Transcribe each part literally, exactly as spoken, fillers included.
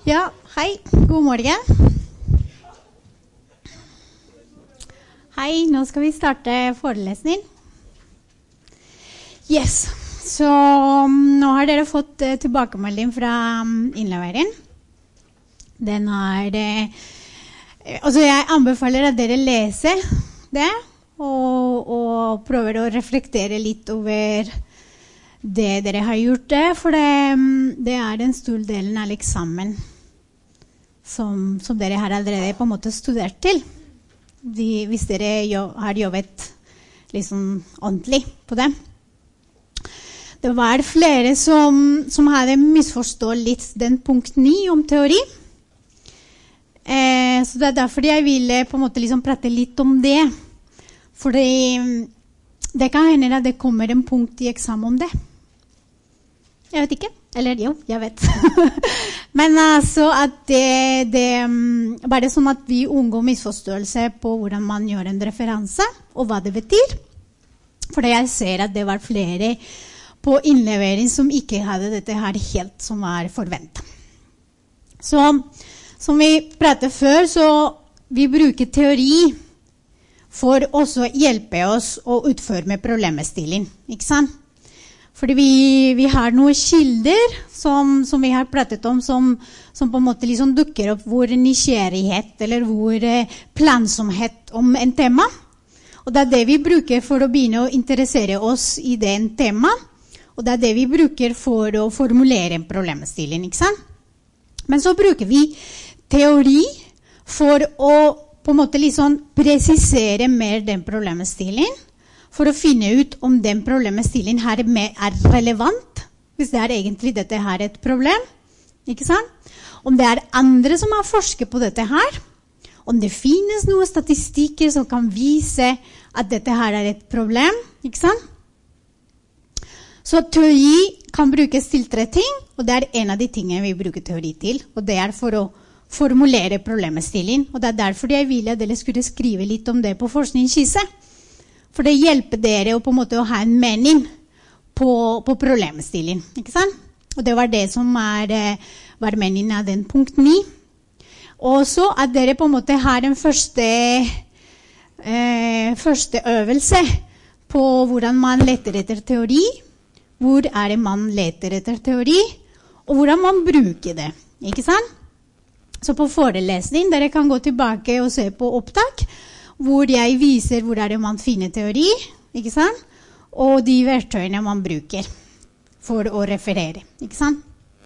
Ja, hei. God morgen. Hei, nå skal vi starte forelesning. Yes, så nå har dere fått uh, tilbakemelding fra um, innleveren. Den er, uh, altså jeg anbefaler at dere leser det, og, og prøver å reflektere litt over det dere har gjort det, for det, um, det er den store delen av eksamen som, som dere har allerede på en måte studert til. De, hvis dere jo, har jobbet liksom ordentlig på det. Det var flere som, som hadde misforstått litt den punkt ni om teori. Eh, så det er derfor jeg ville på en måte liksom prate litt om det. Fordi det kan hende at det kommer en punkt i eksamen om det. Jeg vet ikke. Eller jo, jeg vet. Men altså at det, det bare sånn at vi unngår misforståelse på hvordan man gjør en referanse, og hva det betyr. For jeg ser at det var flere på innlevering som ikke hadde dette her helt som var forventet. Så som vi pratet før, så vi bruker teori for også å hjelpe oss å utforme problemstilling, ikke sant? Fordi vi, vi har noen kilder som, som vi har pratet om, som, som på en måte liksom dukker opp hvor nysgjerrighet eller hvor eh, plansomhet om en tema. Og det er det vi bruker for å begynne å interessere oss i den tema. Og det er det vi bruker for å formulere en problemstilling, ikke sant? Men så bruker vi teori for å på en måte liksom presisere mer den problemstillingen, for å finne ut om den problemstillingen her er relevant, hvis det er egentlig dette her et problem, ikke sant? Om det er andre som har forsket på dette her, om det finnes noen statistikker som kan vise at dette her er et problem, ikke sant? Så teori kan brukes til tre ting, og det er en av de tingene vi bruker teori til, og det er for å formulere problemstilling, og det er derfor jeg ville at dere skulle skrive litt om det på forskningsskisse. For det hjelper dere å på en måte å ha en mening på, på problemstilling, ikke sant? Og det var det som er, var meningen av den punkt ni. Og så at dere på en måte har en første, eh, første øvelse på hvordan man leter etter teori, hvor er det man leter etter teori, og hvordan man bruker det, ikke sant? Så på forelesning, dere kan gå tilbake og se på opptak, hvor jeg viser hvor er det man finner teori, ikke sant? Og de verktøyene man bruker for å referere, ikke sant?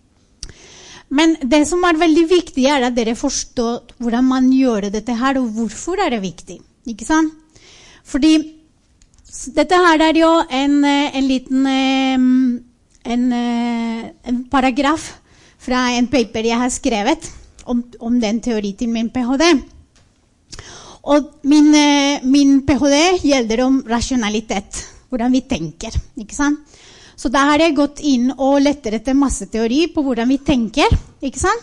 Men det som er veldig viktig er at dere forstår hvordan man gjør dette her, og hvorfor er det viktig, ikke sant? Fordi dette her er jo en, en liten en, en paragraf fra en paper jeg har skrevet om, om den teori til min PhD. Og min, min PhD gjelder om rasjonalitet, hvordan vi tenker, ikke sant? Så da har jeg gått inn og lettet etter masse teori på hvordan vi tenker, ikke sant?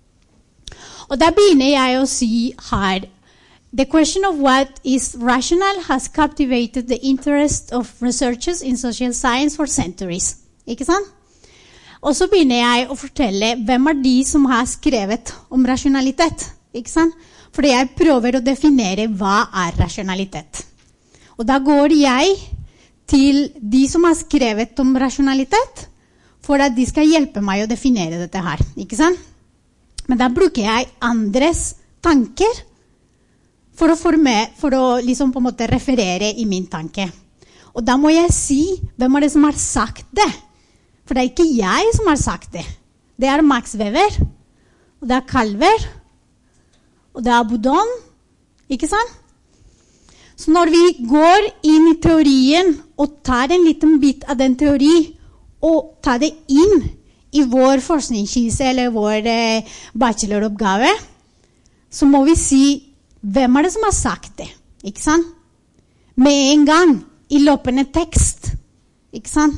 Og da begynner jeg å si her, the question of what is rational has captivated the interest of researchers in social science for centuries, ikke sant? Og så begynner jeg å fortelle hvem er de som har skrevet om rasjonalitet, ikke sant? Fordi jeg prøver å definere hva er rasjonalitet. Og da går jeg til de som har skrevet om rasjonalitet, for at de skal hjelpe meg å definere dette her, ikke sant? Men da bruker jeg andres tanker for å, forme, for å liksom på en måte referere i min tanke. Og da må jeg si hvem er det som har sagt det. For det er ikke jeg som har sagt det. Det er Max Weber, og det er Calver, og det er Boudon, ikke sant? Så når vi går inn i teorien og tar en liten bit av den teori og tar det inn i vår forskningsskisse eller vår eh, bacheloroppgave, så må vi si hvem er det som har sagt det, ikke sant? Med en gang i løpende tekst, ikke sant?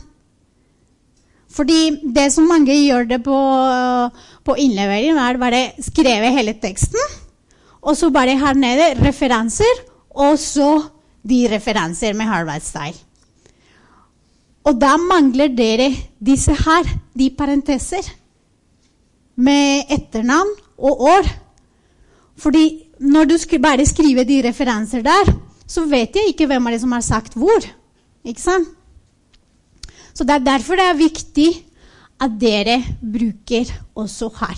Fordi det som mange gjør det på, på innlevering er bare skrive hele teksten, og så bare her nede referanser, og så de referanser med Harvard-style. Og da mangler dere disse her, de parenteser. med etternavn og år. Fordi når du sk- bare skriver de referanser der, så vet jeg ikke hvem er det som har sagt hvor. Ikke sant? Så det er derfor det er viktig at dere bruker også her.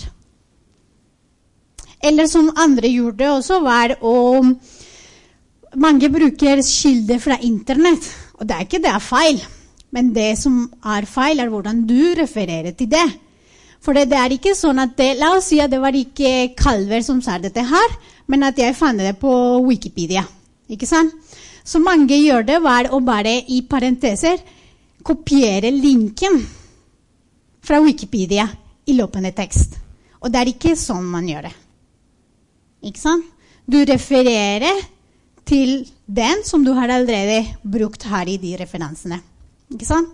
Eller som andre gjorde også, var å mange bruker kilder fra internett, og det er ikke det er feil. Men det som er feil er hvordan du refererer til det. For det, det er ikke sånn at det, la oss si at det var ikke Calver som sa dette her, men at jeg fant det på Wikipedia. Ikke sant? Så mange gjør det var å bare i parenteser kopiere linken fra Wikipedia i løpende tekst. Og det er ikke sånn man gjør det. Ikke sant? Du refererer til den som du har allerede brukt her i de referansene. Ikke sant?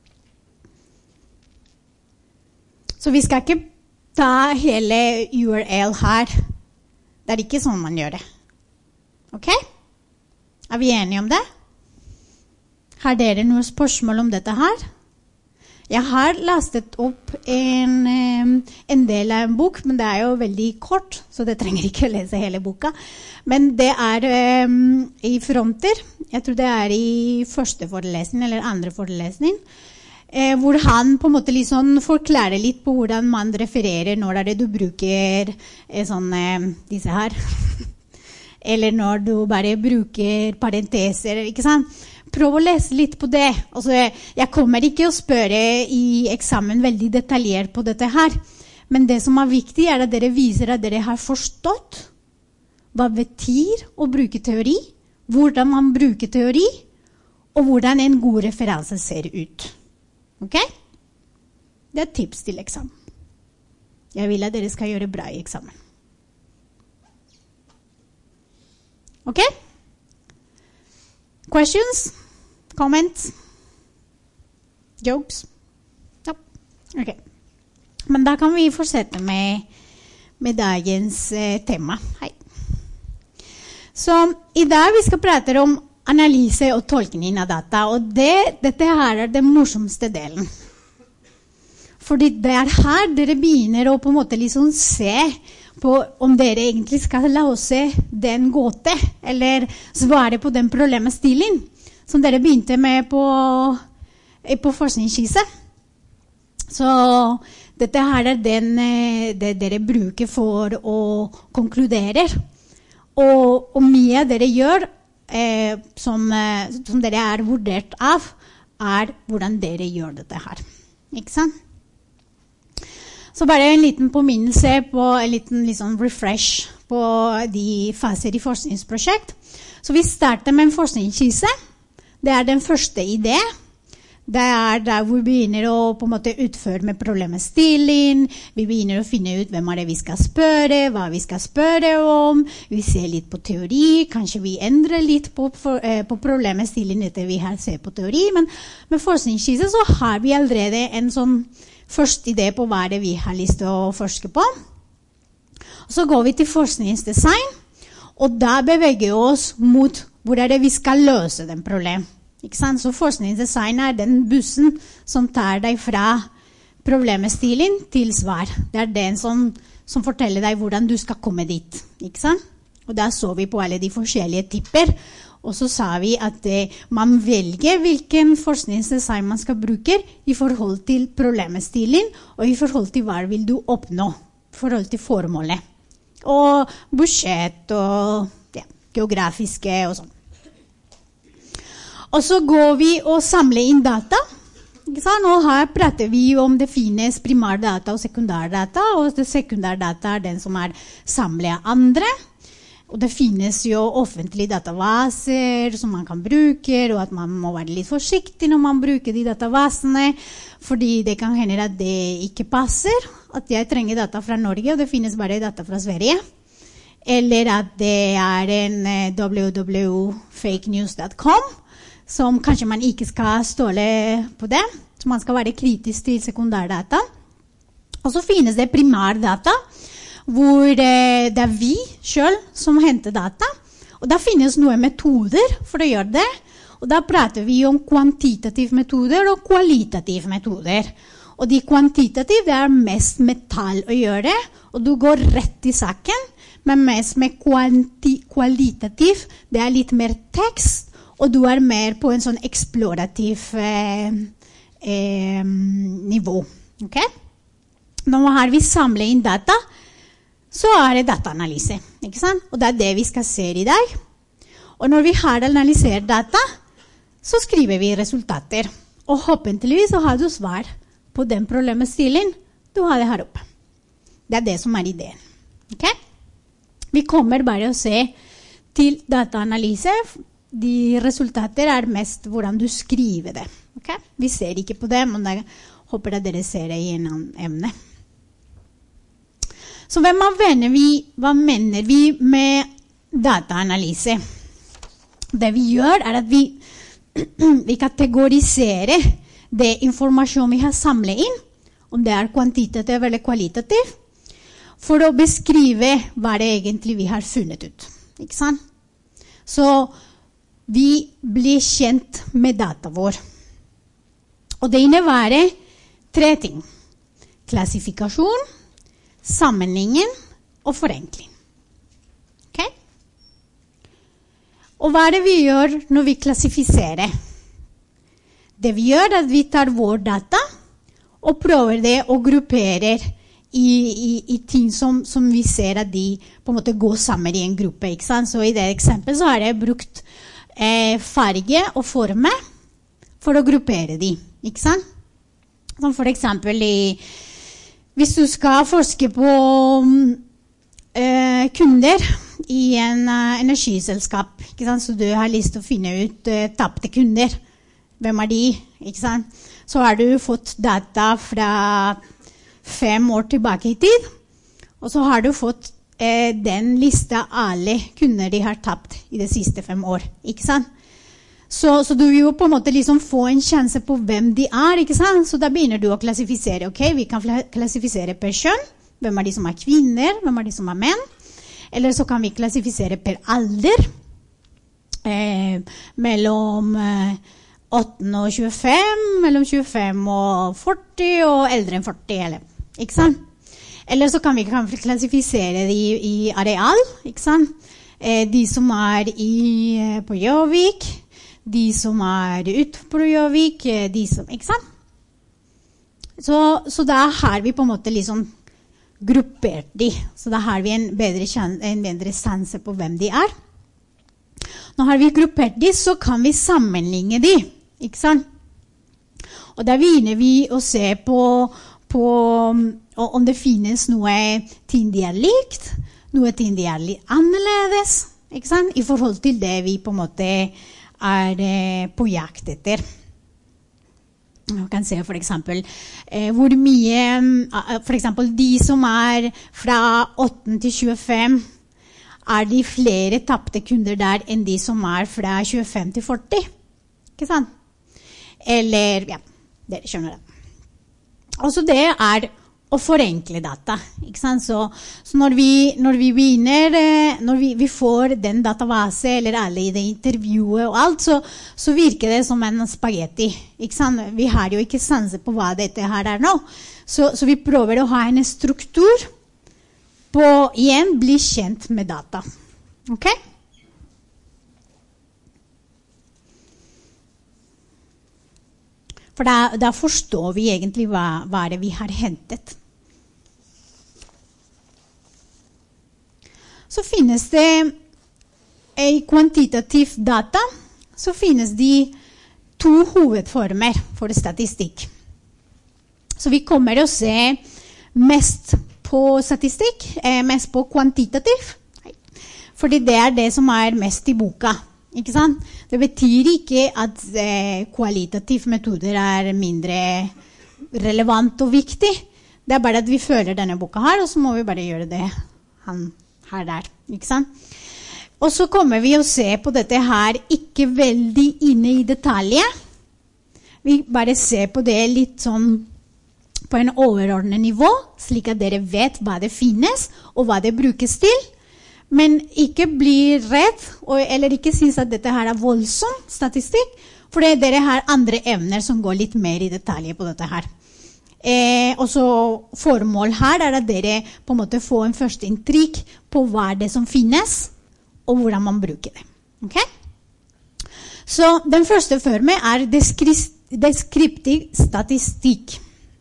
Så vi skal ikke ta hele U R L her. Det er ikke sånn man gjør det. Ok? Er vi enige om det? Har dere noen spørsmål om dette her? Jeg har lastet opp en, en del av en bok, men det er jo veldig kort, så det trenger ikke å lese hele boka. Men det er um, i fronter, jeg tror det er i første forelesning eller andre forelesning, eh, hvor han på en måte liksom forklarer litt på hvordan man refererer når det du bruker eh, sånn, eh, disse her. Eller når du bare bruker parenteser, ikke sant? Prøv å lese litt på det. Altså, jeg kommer ikke å spørre i eksamen veldig detaljert på dette her. Men det som er viktig er at dere viser at dere har forstått hva det betyr å bruke teori, hvordan man bruker teori, og hvordan en god referanse ser ut. Ok? Det er tips til eksamen. Jeg vil at dere skal gjøre bra i eksamen. Ok? Questions? Comments? Jokes? Ja, ok. Men da kan vi fortsette med, med dagens eh, tema. Hei. Så i dag vi skal prate om analyse og tolkning av data, og det, dette her er den morsomste delen. Fordi det er her dere begynner å på en måte liksom se på om dere egentlig skal løse den gåte, eller svare på den problemstillingen som dere begynte med på, på forskningsskisset. Så dette her er den, det dere bruker for å konkludere. Og, og mye dere gjør, eh, som, som dere er vurdert av, er hvordan dere gjør dette her. Ikke sant? Så bare en liten påminnelse på en liten liksom refresh på de faser i forskningsprosjekt. Så vi starter med en forskningsskisse. Det er den første idé. Det er der vi begynner å på en måte utføre med problemstilling. Vi begynner å finne ut hvem er det vi skal spørre, hva vi skal spørre om. Vi ser litt på teori, kanskje vi endrer litt på, for, eh, på problemstilling etter vi har sett på teori. Men med forskningsskisse så har vi allerede en sånn første idé på hva det vi har lyst til å forske på. Og så går vi til forskningsdesign, og da beveger vi oss mot hvor er det vi skal løse den problem. Ikke sant? Så forskningsdesign er den bussen som tar deg fra problemstilling til svar. Det er den som, som forteller deg hvordan du skal komme dit. Ikke sant? Og da så vi på alle de forskjellige typer, og så sa vi at eh, man velger hvilken forskningsdesign man skal bruke i forhold til problemstilling, og i forhold til hva vil du oppnå, i forhold til formålet. Og budsjett og ja, geografiske og sånn. Og så går vi og samler inn data. Ikke sant? Og her prater vi om det finnes primærdata og sekundærdata, og det sekundærdata er den som er samlet av andre. Og det finnes jo offentlige databaser som man kan bruke, og at man må være litt forsiktig når man bruker de databasene, fordi det kan hende at det ikke passer, at jeg trenger data fra Norge, og det finnes bare data fra Sverige. Eller at det er en w w w punktum fake news punktum com, som kanskje man ikke skal stole på det, så man skal være kritisk til sekundærdata. Og så finnes det primærdata, hvor det er vi selv som henter data, og da finnes noen metoder for å gjøre det, og da prater vi om kvantitative metoder og kvalitative metoder. Og de kvantitativ, det er mest med tall å gjøre, og du går rett i saken, men mest med kvanti, kvalitativ, det er litt mer tekst, og du er mer på en sånn eksplorativ eh, eh, nivå. Okay? Nå har vi samlet inn data, så er det dataanalyse, ikke sant? Og det er det vi skal se i dag. Og når vi har analysert data, så skriver vi resultater. Og håpentligvis så har du svar på den problemstillingen du har det her oppe. Det er det som er ideen. Okay? Vi kommer bare å se til dataanalyse. De resultater er mest hvordan du skriver det. Okay? Vi ser ikke på det, men jeg håper at dere ser det i en annen emne. Så hva mener vi, hva mener vi med dataanalyse? Det vi gjør er at vi, vi kategoriserer det informasjon vi har samlet inn, om det er kvantitativ eller kvalitativ, for å beskrive hva det egentlig vi har funnet ut. Ikke sant? Så vi blir kjent med data vår. Og det innebærer tre ting. Klassifikasjon, sammenligning og forenkling. Okay? Og hva er det vi gjør når vi klassifiserer? Det vi gjør er at vi tar vår data og prøver det og grupperer i, i, i ting som, som vi ser at de på en måte går sammen i en gruppe. Ikke sant? Så i det eksempelet så har jeg brukt eh, farge og forme for å gruppere de. Ikke sant? Som for eksempel i hvis du skal forske på uh, kunder i en uh, energiselskap, ikke sant? Så du har lyst til å finne ut uh, tappte kunder. Hvem er de? Ikke sant? Så har du fått data fra fem år tilbake i tid, og så har du fått uh, den lista alle kunder de har tappt i de siste fem år. Ikke sant? Så, så du vil jo på en måte liksom få en sjanse på hvem de er, ikke sant? Så da begynner du å klassifisere. Ok, vi kan klassifisere per kjønn. Hvem er de som er kvinner? Hvem er de som er menn? Eller så kan vi klassifisere per alder. Eh, mellom eh, åtten og tjuefem, mellom tjuefem og førti, og eldre enn førti, eller, ikke sant? Eller så kan vi kan klassifisere de i areal, ikke sant? Eh, de som er i, på Gjøvik, de som er utenfor Gjøvik, de som, ikke sant? Så, så da har vi på en måte liksom gruppert de, så da har vi en bedre, en bedre sanse på hvem de er. Nå har vi gruppert de, så kan vi sammenligne de, ikke sant? Og da begynner vi å se på, på om det finnes noe ting de er likt, noe ting de er litt annerledes, ikke sant? I forhold til det vi på en måte er på jakt etter. Man kan se for eksempel eh, hvor mye, for eksempel de som er fra åtten til tjuefem, er de flere tappte kunder der enn de som er fra tjuefem til førti. Ikke sant? Eller, ja, dere skjønner det. Altså det er å forenkle data, ikke sant? Så, så når, vi, når vi begynner, når vi, vi får den database, eller alle i det intervjuet og alt, så, så virker det som en spaghetti, ikke sant? Vi har jo ikke sanse på hva dette her er nå. Så, så vi prøver å ha en struktur på, igjen, bli kjent med data. Ok? For da, da forstår vi egentlig hva, hva det vi har hentet. Så finnes det i kvantitativ data, så finnes de to hovedformer for statistikk. Så vi kommer å se mest på statistikk, eh, mest på kvantitativ, fordi det er det som er mest i boka. Ikke sant? Det betyr ikke at eh, kvalitative metoder er mindre relevant og viktig. Det er bare at vi føler denne boka her, og så må vi bare gjøre det han her der, ikke sant? Og så kommer vi å se på dette her ikke veldig inne i detaljer. Vi bare ser på det litt sånn på en overordnet nivå, slik at dere vet hva det finnes og hva det brukes til. Men ikke bli redd, eller ikke synes at dette her er voldsom statistikk, for dere har andre evner som går litt mer i detaljer på dette her. Eh, og så formål her er at dere på en måte får en første inntrykk på hva det som finnes, og hvordan man bruker det. Okay? Så den første formen er deskriptiv statistikk.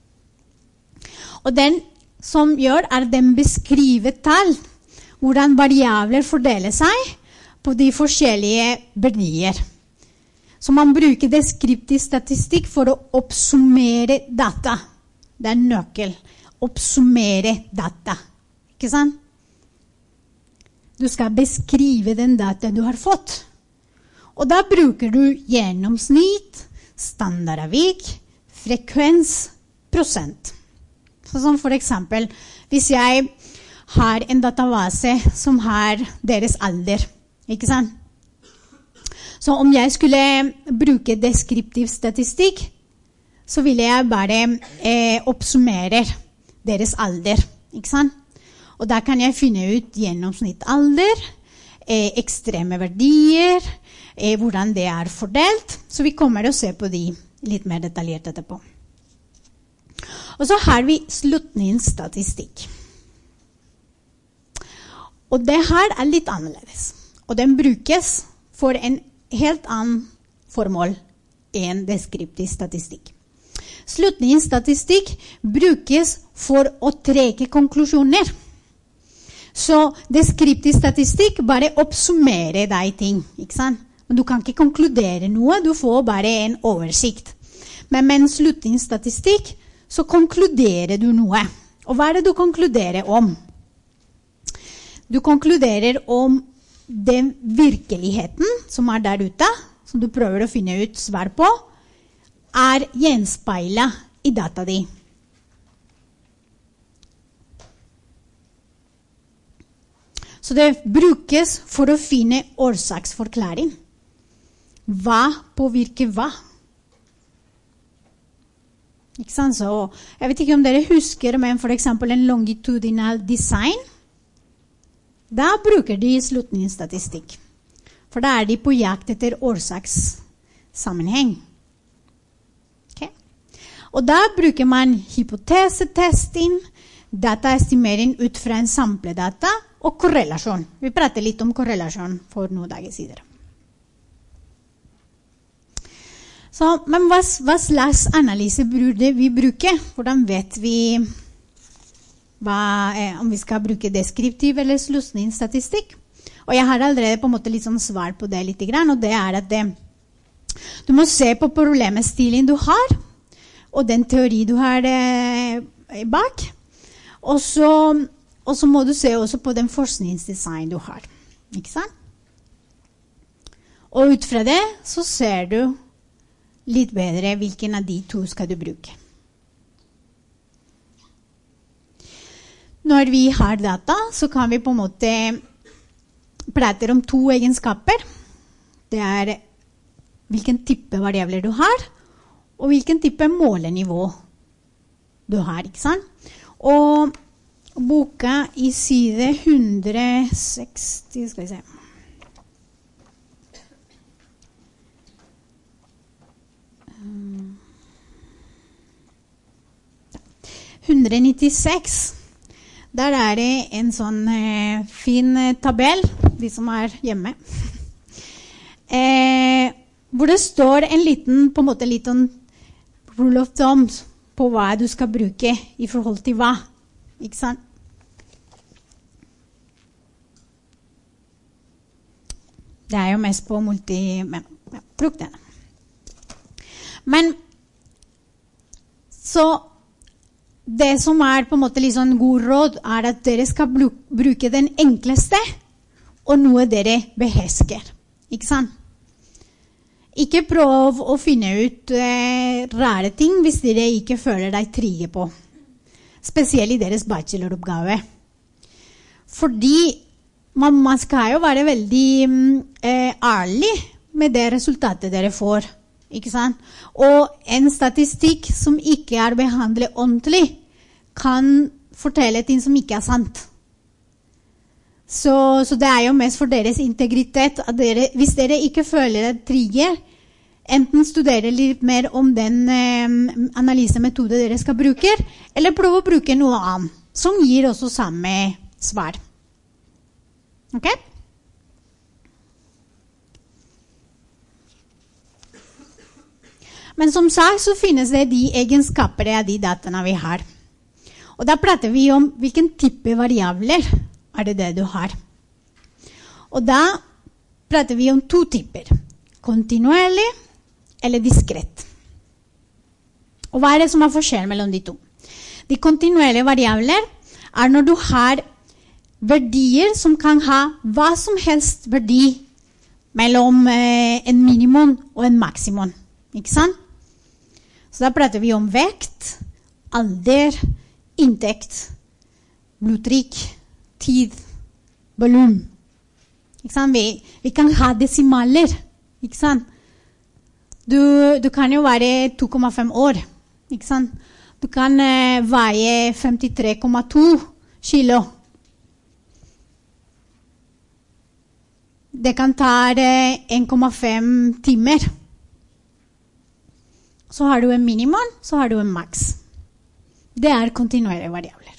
Og den som gjør er at den beskriver tall, hvordan variabler fordeler seg på de forskjellige verdier. Så man bruker deskriptiv statistikk for å oppsummere data. Det er nøkkel. Oppsummere data. Ikke sant? Du skal beskrive den data du har fått. Og da bruker du gjennomsnitt, standardavvik, frekvens, prosent. Så som for eksempel, hvis jeg har en database som har deres alder, ikke sant? Så om jeg skulle bruke deskriptiv statistikk, så ville jeg bare eh, oppsummere deres alder, ikke sant? Og da kan jeg finne ut gjennomsnittsalder, eh, ekstreme verdier, eh, hvordan det er fordelt. Så vi kommer å se på de litt mer detaljert etterpå. Og så har vi slutningsstatistikk. Og det her er litt annerledes. Og den brukes for en helt annen formål enn deskriptiv statistikk. Slutningsstatistikk brukes for å trekke konklusjoner. Så deskriptiv statistikk bare oppsummerer deg ting, ikke sant? Men du kan ikke konkludere noe, du får bare en oversikt. Men med en slutningsstatistikk så konkluderer du noe. Og hva er det du konkluderer om? Du konkluderer om den virkeligheten som er der ute, som du prøver å finne ut svar på, er gjenspeilet i data di. Så det brukes for å finne årsaksforklaring. Hva påvirker hva? Ikke sant? Så jeg vet ikke om dere husker, men for eksempel en longitudinal design, da bruker de slutningsstatistikk. For da er de på jakt etter årsakssammenheng. Okay? Og da bruker man hypotesetesting, dataestimering ut fra en sampledata og korrelasjon. Vi prater litt om korrelasjon for noen dager siden. Så, men hva, hva slags analyse burde vi bruke? Hvordan vet vi hva, eh, om vi skal bruke deskriptiv eller slutningsstatistikk? Og jeg har allerede på en måte litt sånn svar på det litt, og det er at det, du må se på problemstilling du har, og den teori du har eh, bak. Og så, og så må du se også på den forskningsdesign du har. Ikke sant? Og ut fra det så ser du litt bedre hvilken av de to skal du bruke. Når vi har data, så kan vi på en måte prate om to egenskaper. Det er hvilken type variabler du har, og hvilken type målenivå du har, ikke sant? Og boka i side hundre seksti, skal vi se. hundre nittiseks, der er det en sånn eh, fin tabell, de som er hjemme, eh, hvor det står en liten, på en måte en liten rule of thumb på hva du skal bruke i forhold til hva, ikke sant? Det er jo mest på multi... Men, ja, bruk den. Men, så det som er på en måte litt sånn god råd er at dere skal bruke den enkleste og noe dere behersker. Ikke sant? Ikke prøv å finne ut eh, rare ting hvis dere ikke føler deg trygge på. Spesielt i deres bacheloroppgave. Fordi man, man skal jo være veldig eh, ærlig med det resultatet dere får. Ikke sant? Og en statistikk som ikke er behandlet ordentlig kan fortelle ting som ikke er sant. Så, så det er jo mest for deres integritet at dere, hvis dere ikke føler dere trygge enten studere litt mer om den eh, analysemetode dere skal bruke, eller prøve å bruke noe annet, som gir også samme svar. Ok? Men som sagt så finnes det de egenskaper av de dataene vi har. Og da prater vi om hvilken type variabler er det det du har. Og da prater vi om to typer. Kontinuerlig eller diskret. Og hva er det som er forskjell mellom de to? De kontinuerlige variabler er når du har verdier som kan ha hva som helst verdi mellom eh, en minimum og en maksimum. Ikke sant? Så da prater vi om vekt, alder, inntekt, blodtrykk, tid, volum. Ikke sant? Vi, vi kan ha desimaler. Ikke sant? Du, du kan jo være to komma fem år. Ikke sant? Du kan eh, veie femtitre komma to kilo. Det kan ta eh, en komma fem timer. Så har du en minimum, så har du en maks. Det er kontinuerlige variabler.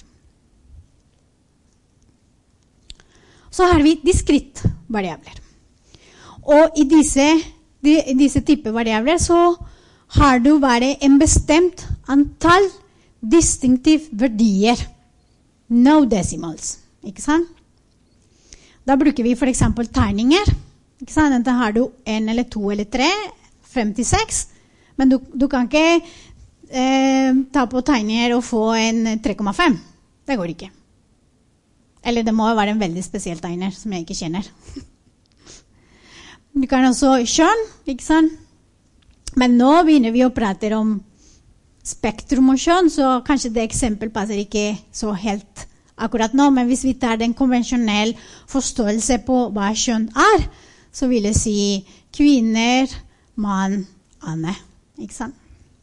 Så har vi diskret variabler. Og i disse, de, disse typer variabler så har du bare en bestemt antall distinktive verdier. No decimals. Ikke sant? Da bruker vi for eksempel tegninger. Ikke sant? Enten har du en eller to eller tre, fem til seks. Men du, du kan ikke eh, ta på tegninger og få en tre komma fem. Det går ikke. Eller det må være en veldig spesiell tegner som jeg ikke kjenner. Du kan også kjønn, ikke sant? Men nå begynner vi å prate om spektrum og kjønn, så kanskje det eksempel passer ikke så helt akkurat nå. Men hvis vi tar den konvensjonelle forståelse på hva kjønn er, så vil jeg si kvinner, mann, Anne. Ikke sant?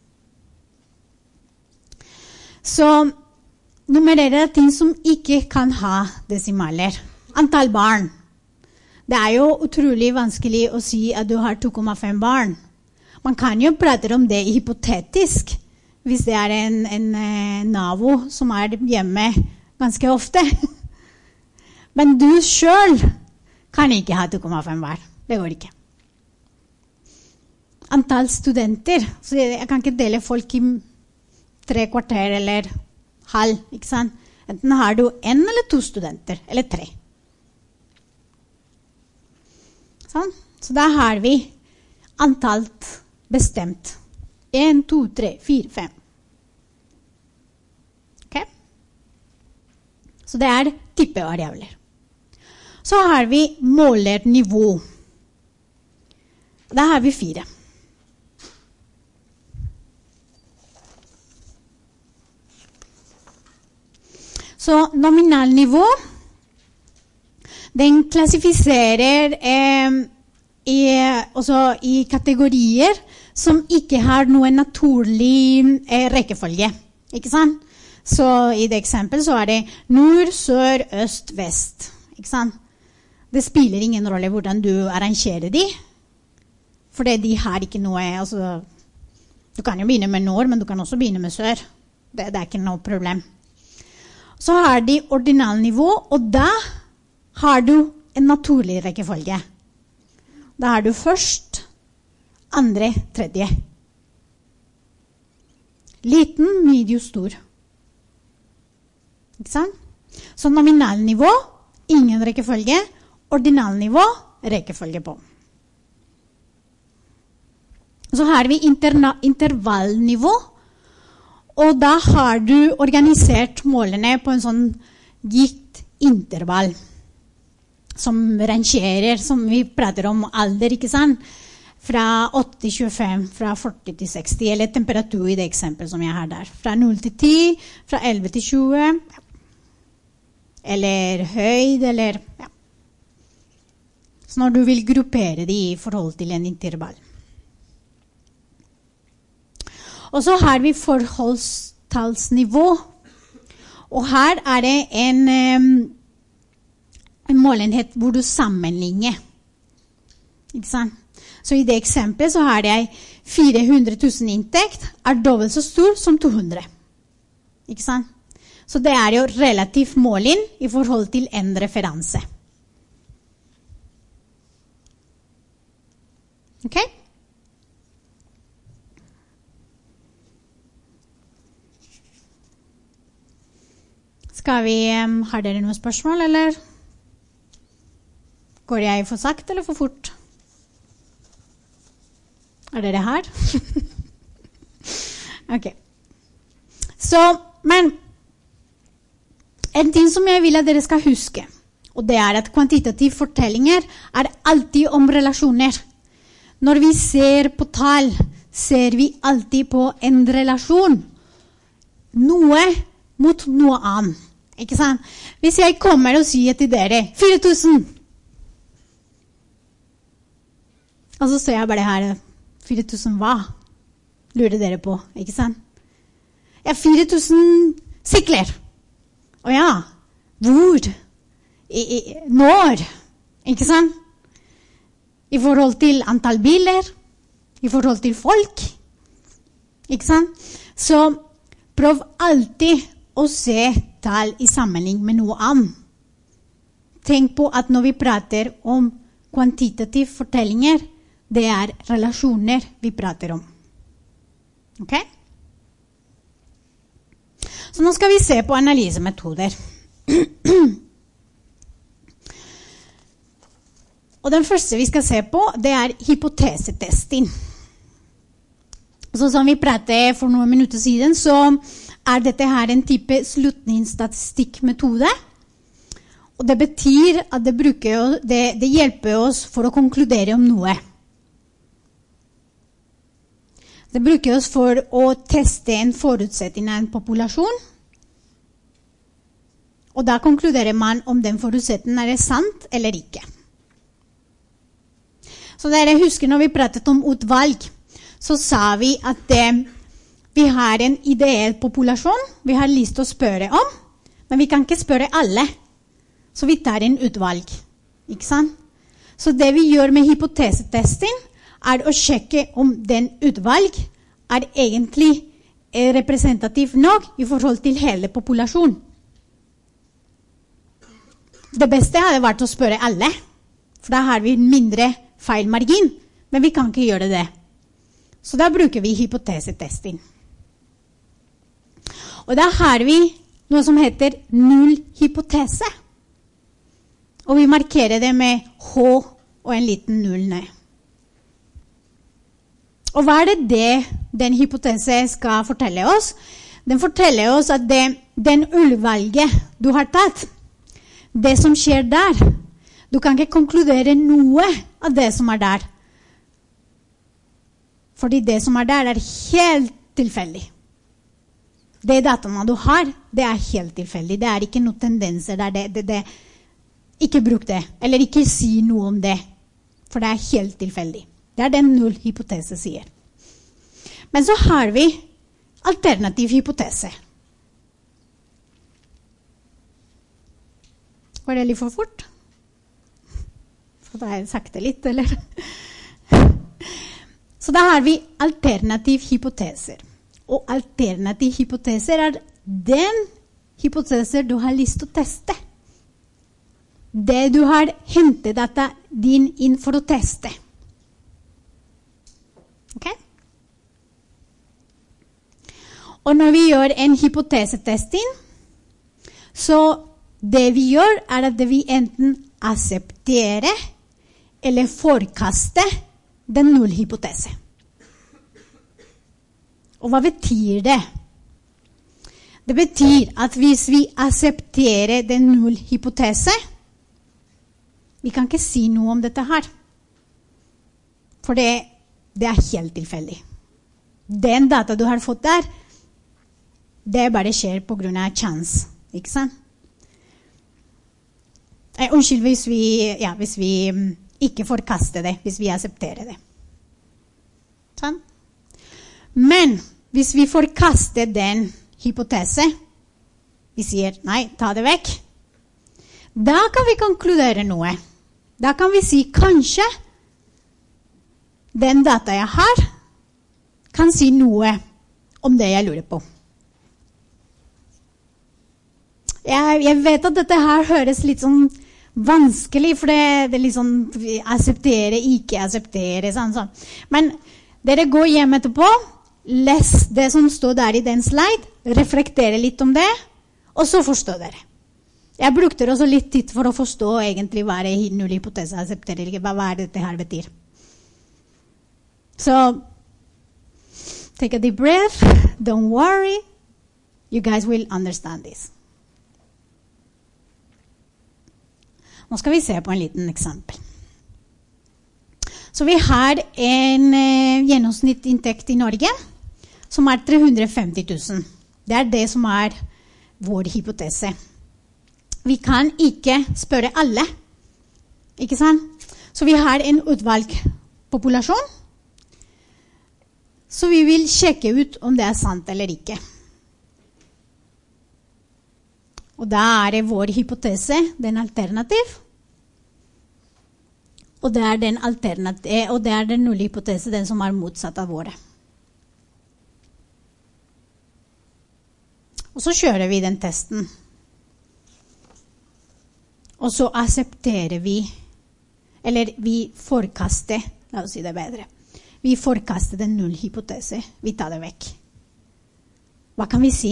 Så nummerere ting som ikke kan ha desimaler. Antall barn. Det er jo utrolig vanskelig å si at du har to komma fem barn. Man kan jo prate om det hypotetisk, hvis det er en, en eh, nabo som er hjemme ganske ofte. Men du selv kan ikke ha to komma fem barn. Det går ikke. Antall studenter, så jeg kan ikke dele folk i tre kvarter eller halv, ikke sant? Enten har du en eller to studenter, eller tre. Sånn. Så da har vi antall bestemt. En, to, tre, fire, fem. Ok? Så det er typevariabler. Så har vi målernivå. Da har vi fire. Så nominalnivå, den klassifiserer eh, i, også i kategorier som ikke har noen naturlig eh, rekkefølge. Ikke sant? Så i det eksempel så er det nord, sør, øst, vest. Ikke sant? Det spiller ingen rolle hvordan du arrangerer de, for de har ikke noe, altså, du kan jo begynne med nord, men du kan også begynne med sør. Det, det er ikke noe problem. Så har de ordinalnivå, og da har du en naturlig rekkefølge. Da har du først, andre, tredje. Liten, medium, stor. Ikke sant? Så nominalnivå, ingen rekkefølge. Ordinalnivå, rekkefølge på. Så har vi interna- intervallnivå, og da har du organisert målene på en sånn gitt intervall som rangerer, som vi prater om alder, ikke sant? Fra åtte til tjuefem, fra førti til seksti, eller temperatur i det eksempelet som jeg har der. Fra null til ti, fra elleve til tjue, eller høyd, eller ja. Så når du vil gruppere de i forhold til en intervall. Og så har vi forholdstallsnivå. Og her er det en, en målenhet hvor du sammenligner. Ikke sant? Så i det eksempelet så har jeg fire hundre tusen inntekt er dobbelt så stor som to hundre. Ikke sant? Så det er jo relativt måling i forhold til en referanse. Ok? Skal vi, um, har dere noen spørsmål, eller går jeg for sakte eller for fort? Er dere her? Ok. Så, men en ting som jeg vil at dere skal huske, og det er at kvantitative fortellinger er alltid om relasjoner. Når vi ser på tall, ser vi alltid på en relasjon. Noe mot noe annet. Ikke sant? Hvis jeg kommer og sier til dere fire tusen, og så ser jeg bare her fire tusen hva? Lurer dere på, ikke sant? Ja, fire tusen sykler. Og ja, hvor? I, i, når? Ikke sant? I forhold til antall biler, i forhold til folk. Ikke sant? Så prøv alltid å se tall i sammenheng med noe annet. Tenk på at når vi prater om kvantitative fortellinger, det er relasjoner vi prater om. Ok? Så nå skal vi se på analysemetoder. Og den første vi skal se på, det er hypotesetesting. Så som vi pratet for noen minutter siden, så er dette her en type slutningsstatistikkmetode. Og det betyr at det, bruker, det, det hjelper oss for å konkludere om noe. Det bruker oss for å teste en forutsetning av en populasjon. Og da konkluderer man om den forutsetningen er sant eller ikke. Så dere husker når vi pratet om utvalg, så sa vi at det, vi har en ideell populasjon vi har lyst til å spørre om, men vi kan ikke spørre alle. Så vi tar en utvalg. Ikke sant? Så det vi gjør med hypotesetesting er å sjekke om den utvalg er egentlig representativ nok i forhold til hele populasjonen. Det beste hadde vært å spørre alle, for da har vi mindre feilmargin, men vi kan ikke gjøre det. Så da bruker vi hypotesetesting. Og da har vi noe som heter null-hypotese. Og vi markerer det med H og en liten null ned. Og hva er det, det den hypotese skal fortelle oss? Den forteller oss at det, den utvalget du har tatt, det som skjer der, du kan ikke konkludere noe av det som er der. Fordi det som er der er helt tilfeldig. Det dataene du har, det er helt tilfeldig. Det er ikke noen tendenser der. Det, det, det. Ikke bruk det, eller ikke si noe om det, for det er helt tilfeldig. Det er den null-hypotese sier. Men så har vi alternativ hypotese. Var det litt for fort? Så da har jeg sagt det litt, eller? Så da har vi alternativ hypoteser. Og alternativ hypoteser er den hypoteser du har lyst til å teste. Det du har hentet data din inn for å teste. Ok? Og når vi gjør en hypotesetesting, så det vi gjør er at vi enten aksepterer eller forkaster den null-hypotese. Og hva betyr det? Det betyr at hvis vi aksepterer den null-hypotese, vi kan ikke si noe om dette her. For det, det er helt tilfeldig. Den data du har fått der, det bare skjer på grunn av chance. Ikke sant? Eh, unnskyld hvis vi, ja, hvis vi ikke forkaster det, hvis vi aksepterer det. Sånn? Men hvis vi forkaster den hypotese, vi sier nei, ta det vekk, da kan vi konkludere noe. Da kan vi si kanskje den data jeg har, kan si noe om det jeg lurer på. Jeg, jeg vet at dette her høres litt sånn vanskelig, for det, det er litt sånn akseptere, ikke akseptere, sånn, sånn. Men dere går hjem etterpå, les det som står der i den slide, reflektere litt om det, og så forstå dere. Jeg brukte også litt tid for å forstå egentlig hva er det null hypotese, akseptere, eller hva, hva er det dette her betyr. Så, take a deep breath, don't worry, you guys will understand this. Nå skal vi se på en liten eksempel. Så vi har en eh, gjennomsnittsinntekt i Norge som er tre hundre femti tusen. Det er det som er vår hypotese. Vi kan ikke spørre alle, ikke sant? Så vi har en utvalgt populasjon, så vi vil sjekke ut om det er sant eller ikke. Og da er det vår hypotese, den alternativ. Og det er den alternativ, og det er den null hypotese, den som er motsatt av våre. Og så kjører vi den testen. Og så aksepterer vi, eller vi forkaster, la oss si det bedre. Vi forkaster den null hypotese, vi tar det vekk. Hva kan vi si?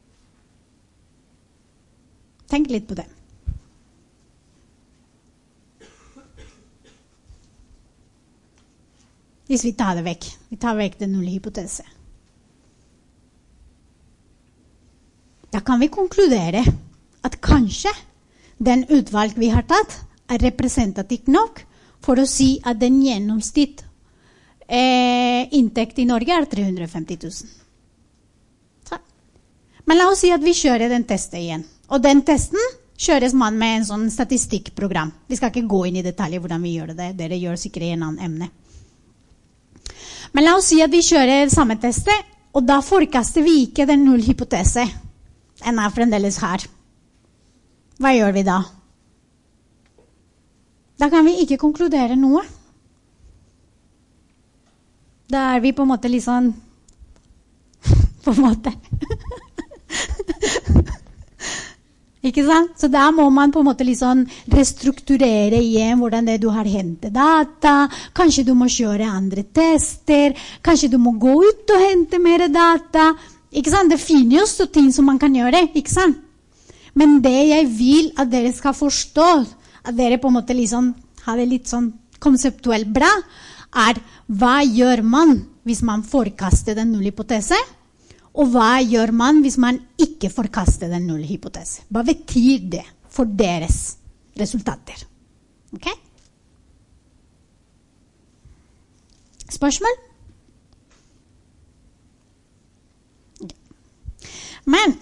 Tenk litt på det. Hvis vi tar det vekk, vi tar vekk den null hypotese. Da kan vi konkludere at kanskje den utvalg vi har tatt er representativt nok for å si at den gjennomsnitt eh, inntekt i Norge er tre hundre femti tusen. Så. Men la oss si at vi kjører den testen igjen. Og den testen kjøres man med en sånn statistikkprogram. Vi skal ikke gå inn i detaljer hvordan vi gjør det. Dere gjør sikkert i en annen emne. Men la oss si at vi kjører samme testet, og da forkaster vi ikke den null hypotese. Den er fremdeles her. Hva gjør vi da? Da kan vi ikke konkludere noe. Da er vi på en måte litt sånn på en måte ikke sant? Så da må man på en måte liksom restrukturere igjen hvordan det du har hentet data. Kanskje du må kjøre andre tester. Kanskje du må gå ut og hente mer data. Ikke sant? Det finnes jo ting som man kan gjøre, ikke sant? Men det jeg vil at dere skal forstå, at dere på en måte liksom har det litt sånn konseptuelt bra, er hva gjør man hvis man forkaster den null hypotese? Og hva gjør man hvis man ikke forkaster den null hypotese? Hva betyr det for deres resultater? Ok? Spørsmål? Men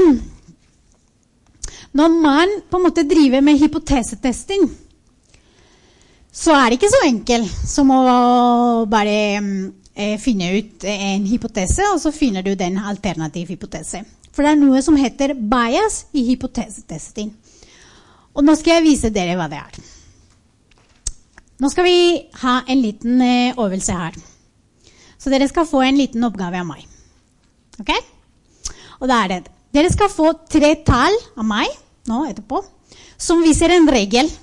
når man på en måte driver med hypotesetesting, så er det ikke så enkelt som å bare eh, finne ut en hypotese, og så finner du den alternativ hypotese. For det er noe som heter bias i hypotesetesting. Og nå skal jeg vise dere hva det er. Nå skal vi ha en liten eh, øvelse her. Så dere skal få en liten oppgave av meg. Ok? Og da er det. Dere skal få tre tall av meg, nå etterpå, som viser en regel.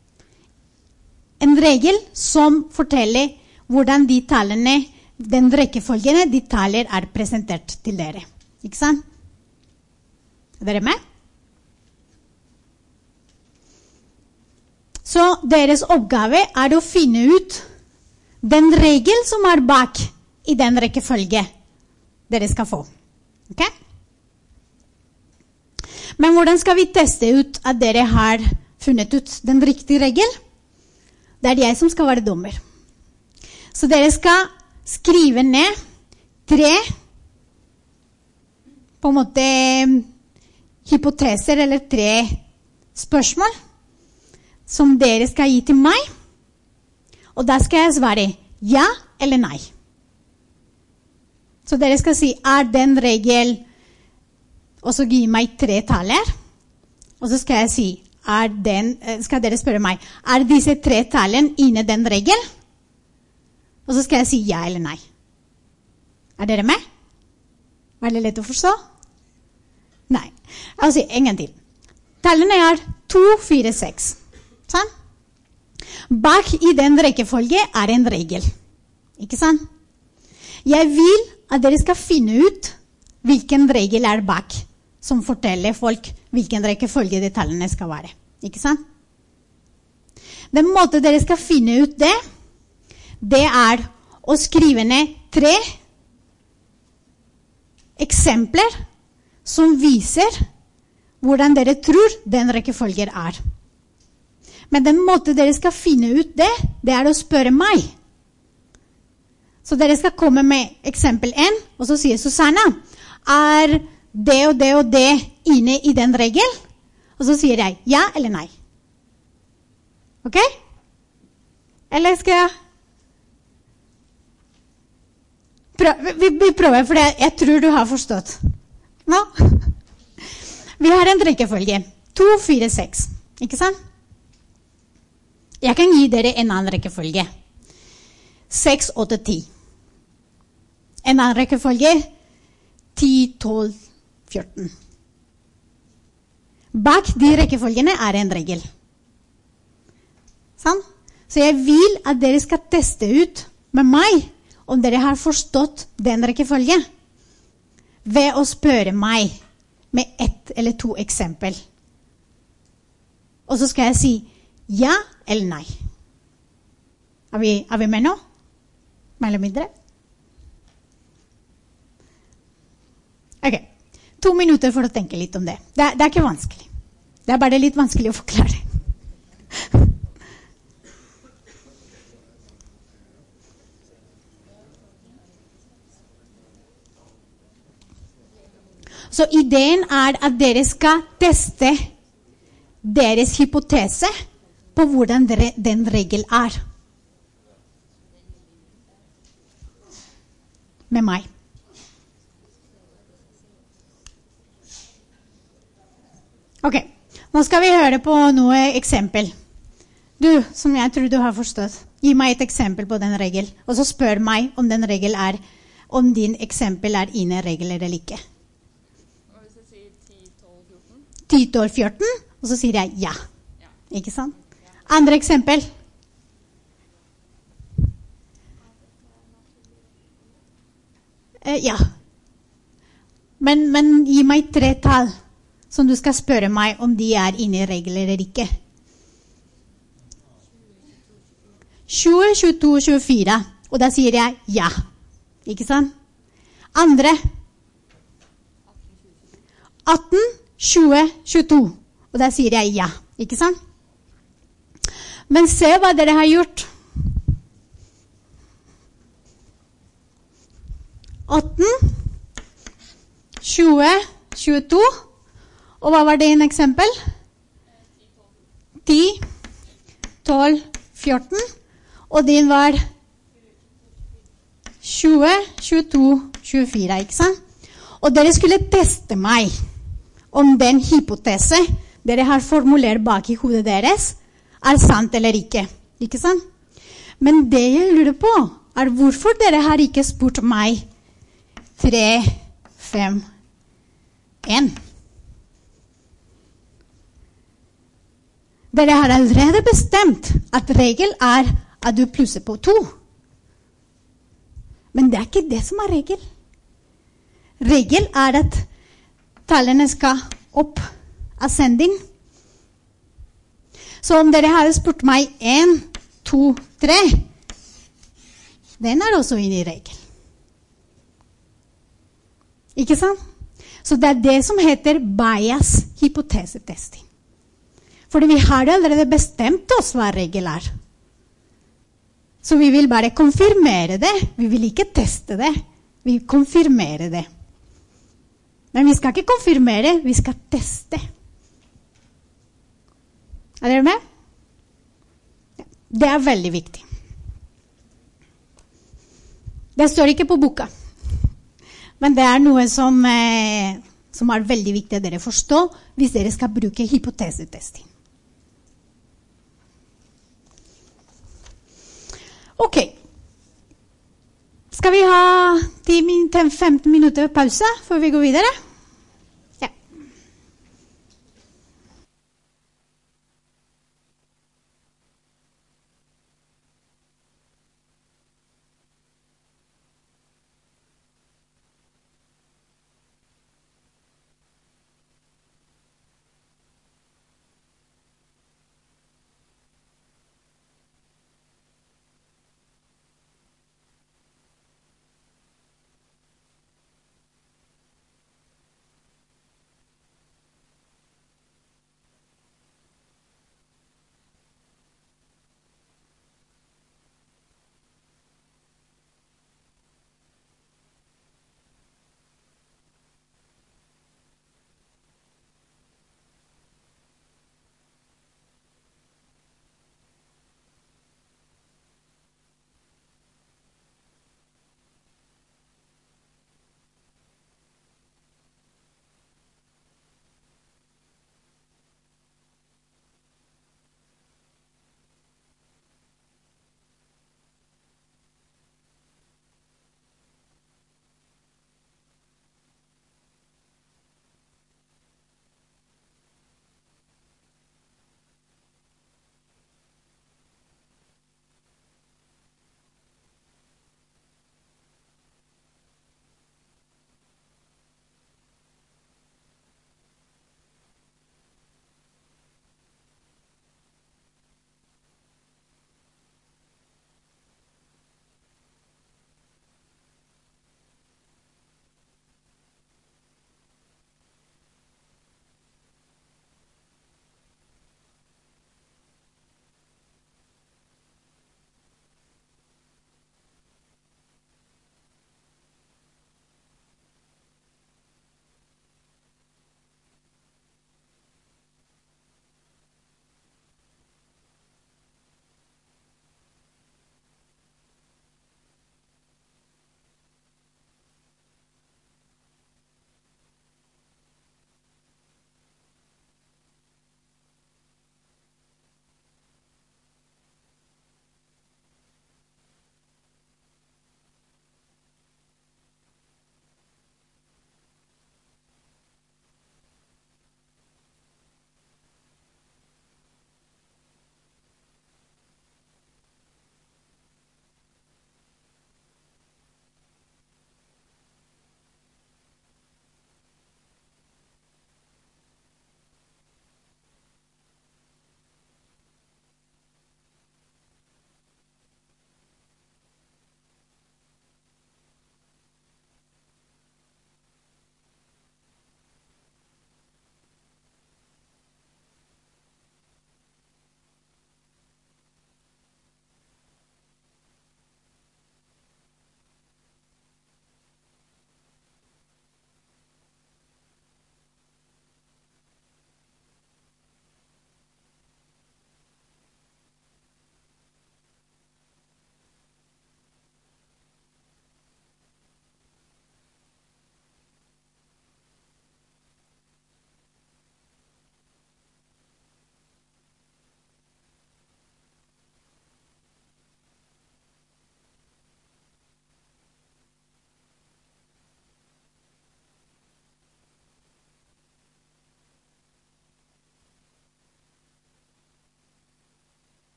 En regel som forteller hvordan de tallene, den rekkefølgene, de taller er presentert til dere. Ikke sant? Er dere med? Så deres oppgave er å finne ut den regel som er bak i den rekkefølge dere skal få. Ok? Men hvordan skal vi teste ut at dere har funnet ut den riktige regel? Det er jeg som skal være dommer. Så dere skal skrive ned tre på en måte hypoteser eller tre spørsmål som dere skal gi til meg. Og da skal jeg svare ja eller nei. Så dere skal si, er den regel, og så gi meg tre taller. Og så skal jeg si, er den, skal dere spørre meg, er disse tre tallene inne den regel? og så skal jeg si ja eller nei. Er dere med? Var det lett å forstå? Nei. Jeg vil si en gang til. Tallene er to, fire, seks. Sånn? Bak i den rekkefølge er en regel. Ikke sant? Jeg vil at dere skal finne ut hvilken regel er bak, som forteller folk hvilken rekkefølge de tallene skal være. Ikke sant? Den måten dere skal finne ut det, det er å skrive ned tre eksempler som viser hvordan dere tror den rekkefølgen er. Men den måten dere skal finne ut det, det er å spørre meg. Så dere skal komme med eksempel én, og så sier Susanna, er det og det og det inne i den regel? Og så sier jeg ja eller nei. Ok? Eller skal jeg prøve? Vi, vi prøver, for jeg, jeg tror du har forstått. Nå? Vi har en rekkefølge. to, fire, seks. Ikke sant? Jeg kan gi dere en annen rekkefølge. seks, åtte, ti. En annen rekkefølge. ti, tolv, fjorten. Bak de rekkefølgene er en regel. Sånn? Så jeg vil at dere skal teste ut med meg om dere har forstått den rekkefølgen ved å spørre meg med ett eller to eksempel. Og så skal jeg si ja eller nei. Er vi, er vi med nå? Mer eller mindre? Ok. To minutter for å tenke litt om det. Det, det er ikke vanskelig. Det er bare litt vanskelig å forklare. Så ideen er at dere skal teste deres hypotese på hvordan den regel er. Med meg. Ok, nå skal vi høre på noe eksempel. Du, som jeg tror du har forstått, gi meg et eksempel på den regel, og så spør meg om den regel er, om din eksempel er inne i regel eller ikke. ti, tolv, fjorten, og så sier jeg ja. Ja. Ikke sant? Ja. Andre eksempel. Eh, ja. Men, men gi meg tre tall som du skal spørre meg om de er inne i regel eller ikke. tjue, tjueto, tjuefire, og da sier jeg ja. Ikke sant? Andre. atten, tjue, tjueto. Og da sier jeg ja. Ikke sant? Men se hva dere har gjort. atten, tjue, tjueto. Og hva var det en eksempel? ti, tolv, fjorten. Og din var tjue, tjueto, tjuefire. Ikke sant? Og dere skulle teste meg om den hypotese dere har formulert bak i hodet deres er sant eller ikke. Ikke sant? Men det jeg lurer på er hvorfor dere har ikke spurt meg tre, fem, en. Dere har allerede bestemt at regel er at du plusser på to. Men det er ikke det som er regel. Regel er at tallene skal opp ascending. Så om dere hadde spurt meg en, to, tre, den er også inne i regel. Ikke sant? Så det er det som heter bias hypotesetesting. Fordi vi har allerede bestemt oss hva regel er. Så vi vil bare konfirmere det. Vi vil ikke teste det. Vi konfirmerer det. Men vi skal ikke konfirmere, vi skal teste. Er dere med? Det er veldig viktig. Det står ikke på boka. Men det er noe som, eh, som er veldig viktig at dere forstår hvis dere skal bruke hypotesetesting. Ok. Skal vi ha ti til femten minutter pause før vi går videre? Ja.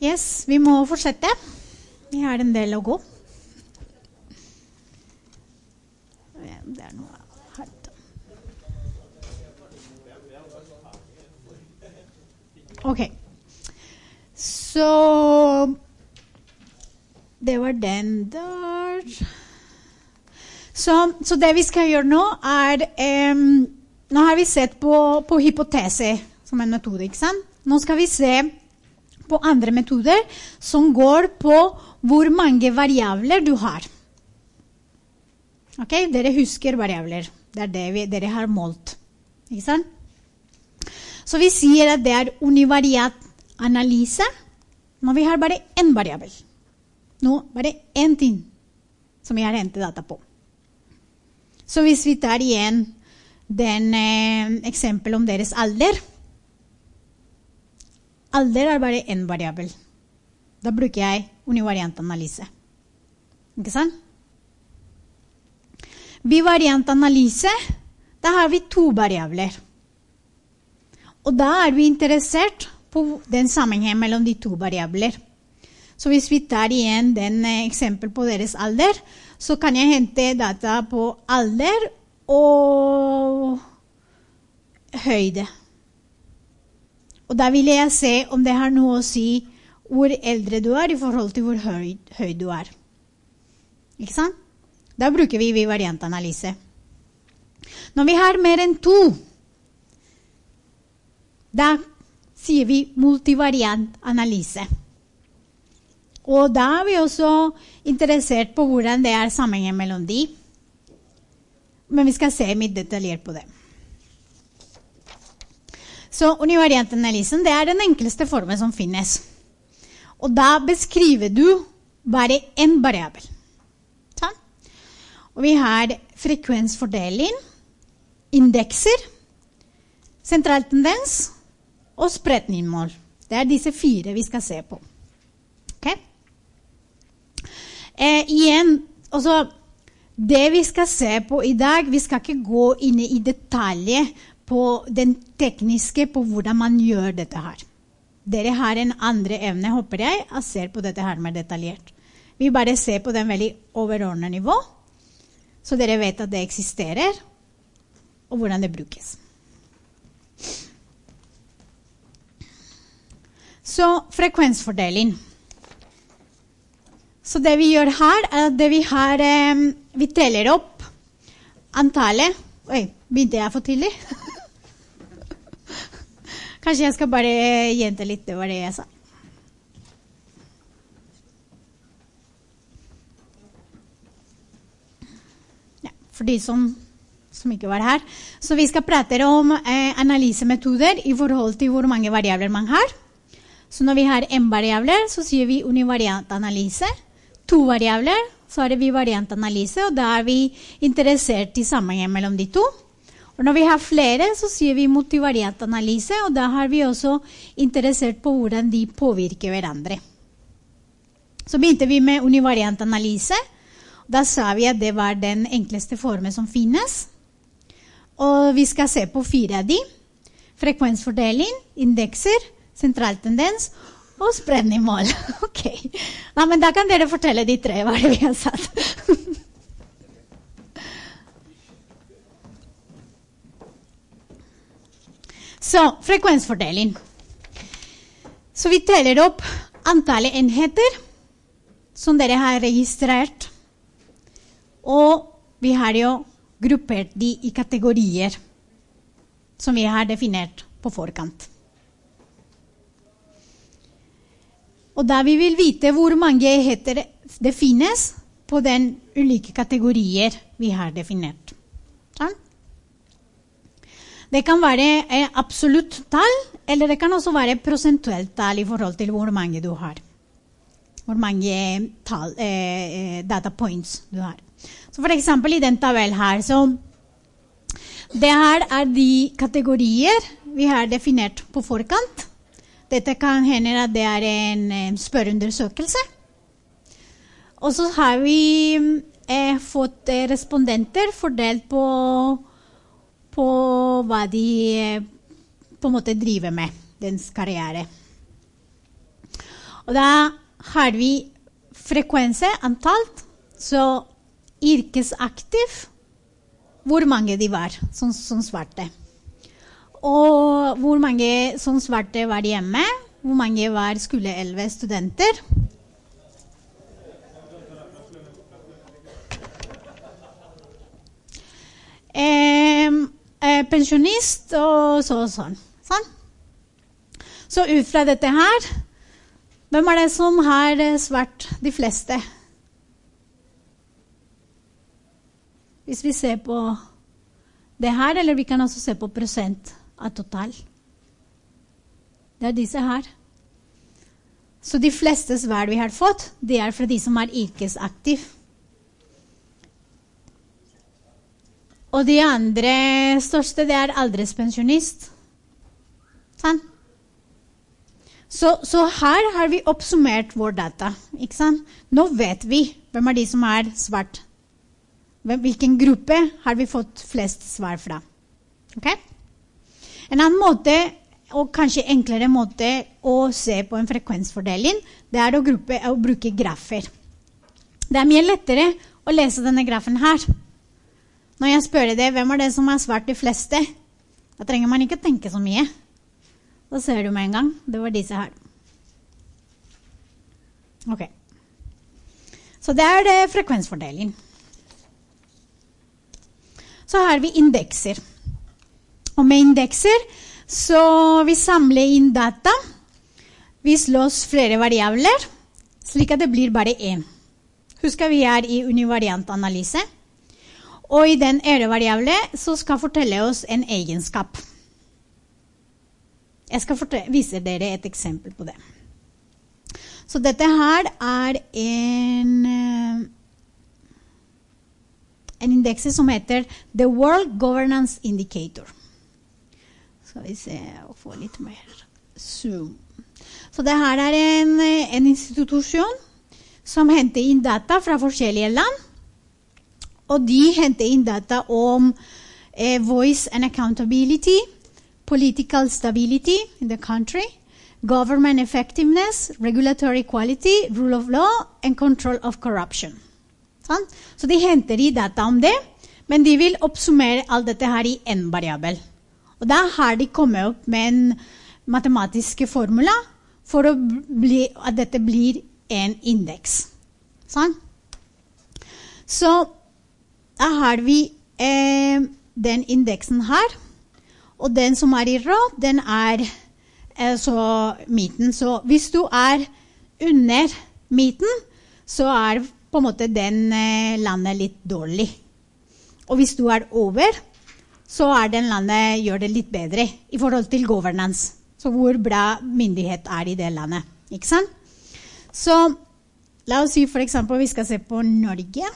Yes, vi må fortsette. Vi har en del å gå. Det er noe her. Ok. Så det var den der. Så, så det vi skal gjøre nå er, um, nå har vi sett på, på hypotese som en metode, ikke sant? Nå skal vi se på andre metoder som går på hvor mange variabler du har. Ok, dere husker variabler. Det er det vi, dere har målt. Ikke sant? Så vi sier at det er univariat analyse når vi har bare en variabel. Nå bare en ting som vi har hentet data på. Så hvis vi tar igjen den eh, eksempel om deres alder, alder er bare en variabel. Da bruker jeg univariant analyse. Ikke sant? Bivariant analyse, da har vi to variabler. Og da er vi interessert på den sammenheng mellom de to variabler. Så hvis vi tar igjen den eksempel på deres alder, så kan jeg hente data på alder og høyde. Og da vil jeg se om det har noe å si hvor eldre du er i forhold til hvor høy, høy du er. Ikke sant? Da bruker vi bivariantanalyse. Når vi har mer enn to, da sier vi multivariantanalyse. Og da er vi også interessert på hvordan det er sammenheng mellom de. Men vi skal se litt detaljert på det. Så univariantanalysen, det er den enkleste formen som finnes. Og da beskriver du bare en variabel. Sånn. Og vi har frekvensfordeling, indekser, sentraltendens og spredningsmål. Det er disse fire vi skal se på. Okay? Eh, igjen, altså, det vi skal se på i dag, vi skal ikke gå inn i detaljer på den tekniske, på hvordan man gjør dette her. Dere har en andre evne, håper jeg, og ser på dette her mer detaljert. Vi bare ser på den veldig overordnet nivå, så dere vet at det eksisterer, og hvordan det brukes. Så frekvensfordeling. Så det vi gjør her, er at det vi har, eh, vi teller opp antallet. Oi, begynte jeg for tidlig? Kanskje jeg skal bare gjenta litt, det var det jeg sa. Ja, for de som, som ikke var her. Så vi skal prate om eh, analysemetoder i forhold til hvor mange variabler man har. Så når vi har en variabler, så sier vi univariant analyse. To variabler, så er det bivariant analyse, og da er vi interessert i sammenheng mellom de to. Og når vi har flere, så sier vi multivariant analyse, og da har vi også interessert på hvordan de påvirker hverandre. Så begynte vi med univariant analyse, og da sa vi at det var den enkleste formen som finnes. Og vi skal se på fire av de. Frekvensfordeling, indekser, sentraltendens og spredningsmål. Ok. Nei, men da kan dere fortelle de tre, hva det vi har satt. Så, frekvensfordeling. Så vi teller opp antallet enheter som dere har registrert. Og vi har jo gruppert de i kategorier som vi har definert på forkant. Og da vi vil vite hvor mange enheter det finnes på den ulike kategorier vi har definert. Sånn? Det kan være eh, absolutt tall, eller det kan også være prosentuelt tall i forhold til hvor mange du har. Hvor mange tall, eh, data points du har. Så for eksempel i den tabellen her, så det her er de kategorier vi har definert på forkant. Dette kan hende at det er en, en spørreundersøkelse. Og så har vi eh, fått eh, respondenter fordelt på på hva de på en måte driver med, dens karriere. Og da har vi frekvense, antall, så yrkesaktiv, hvor mange de var som, som svarte. Og hvor mange som svarte var hjemme, hvor mange var skoleeleve studenter. Eh, eh, pensjonist og så og sånn. sånn. Så ut fra dette her, hvem er det som har svart de fleste? Hvis vi ser på det her, eller vi kan også se på prosent av total. Det er disse her. Så de fleste svar vi har fått, det er fra de som er yrkesaktiv. Og de andre største, det er alderspensjonist. Sånn? Så, så her har vi oppsummert vår data. Ikke sant? Nå vet vi hvem er de som er svart. Hvilken gruppe har vi fått flest svar fra. Okay? En annen måte, og kanskje enklere måte å se på en frekvensfordeling, det er å, gruppe, å bruke grafer. Det er mye lettere å lese denne grafen her. Når jeg spør deg, hvem er det som har svart de fleste? Da trenger man ikke tenke så mye. Da ser du med en gang, det var disse her. Ok. Så det er det frekvensfordeling. Så har vi indekser. Og med indekser, så vi samler inn data. Vi slås flere variabler, slik at det blir bare en. Husk at vi er i univariantanalyse. Og i den ærevariable så skal fortelle oss en egenskap. Jeg skal fortelle, vise dere et eksempel på det. Så dette her er en, en indeks som heter The World Governance Indicator. Skal vi se og få litt mer zoom. Så det her er en, en institusjon som henter inn data fra forskjellige land. Og de henter inn data om eh, voice and accountability, political stability in the country, government effectiveness, regulatory quality, rule of law, and control of corruption. Sånn? Så de henter i data om det, men de vil oppsummere alt dette her i en variabel. Og da har de kommet opp med en matematisk formula for å bli, at dette blir en indeks. Sånn? Så da har vi eh, den indeksen her, og den som er i rød, den er eh, så midten. Så hvis du er under midten, så er på en måte den eh, landet litt dårlig. Og hvis du er over, så er den landet gjør det litt bedre i forhold til governance. Så hvor bra myndighet er i det landet, ikke sant? Så la oss si for eksempel vi skal se på Norge.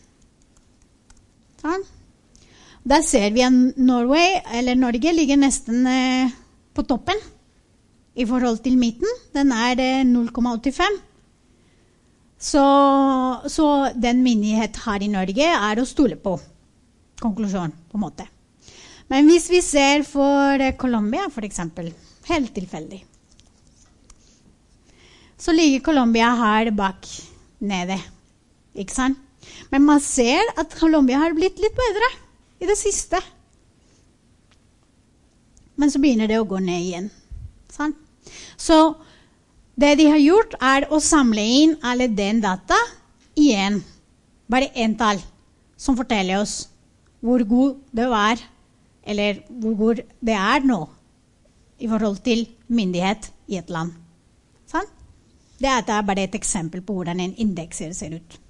Sånn. Da ser vi at Norway, eller Norge ligger nesten eh, på toppen i forhold til midten. Den er eh, null komma åttifem. Så, så den myndighet her i Norge er å stole på. Konklusjon, på en måte. Men hvis vi ser for eh, Colombia, for eksempel, helt tilfeldig, så ligger Colombia her bak nede, ikke sant? Men man ser at Colombia har blitt litt bedre i det siste. Men så begynner det å gå ned igjen. Sånn? Så det de har gjort er å samle inn alle den data igjen. Bare en tall som forteller oss hvor god det var, eller hvor god det er nå i forhold til myndighet i et land. Sånn? Det er bare et eksempel på hvordan en indekser ser ut.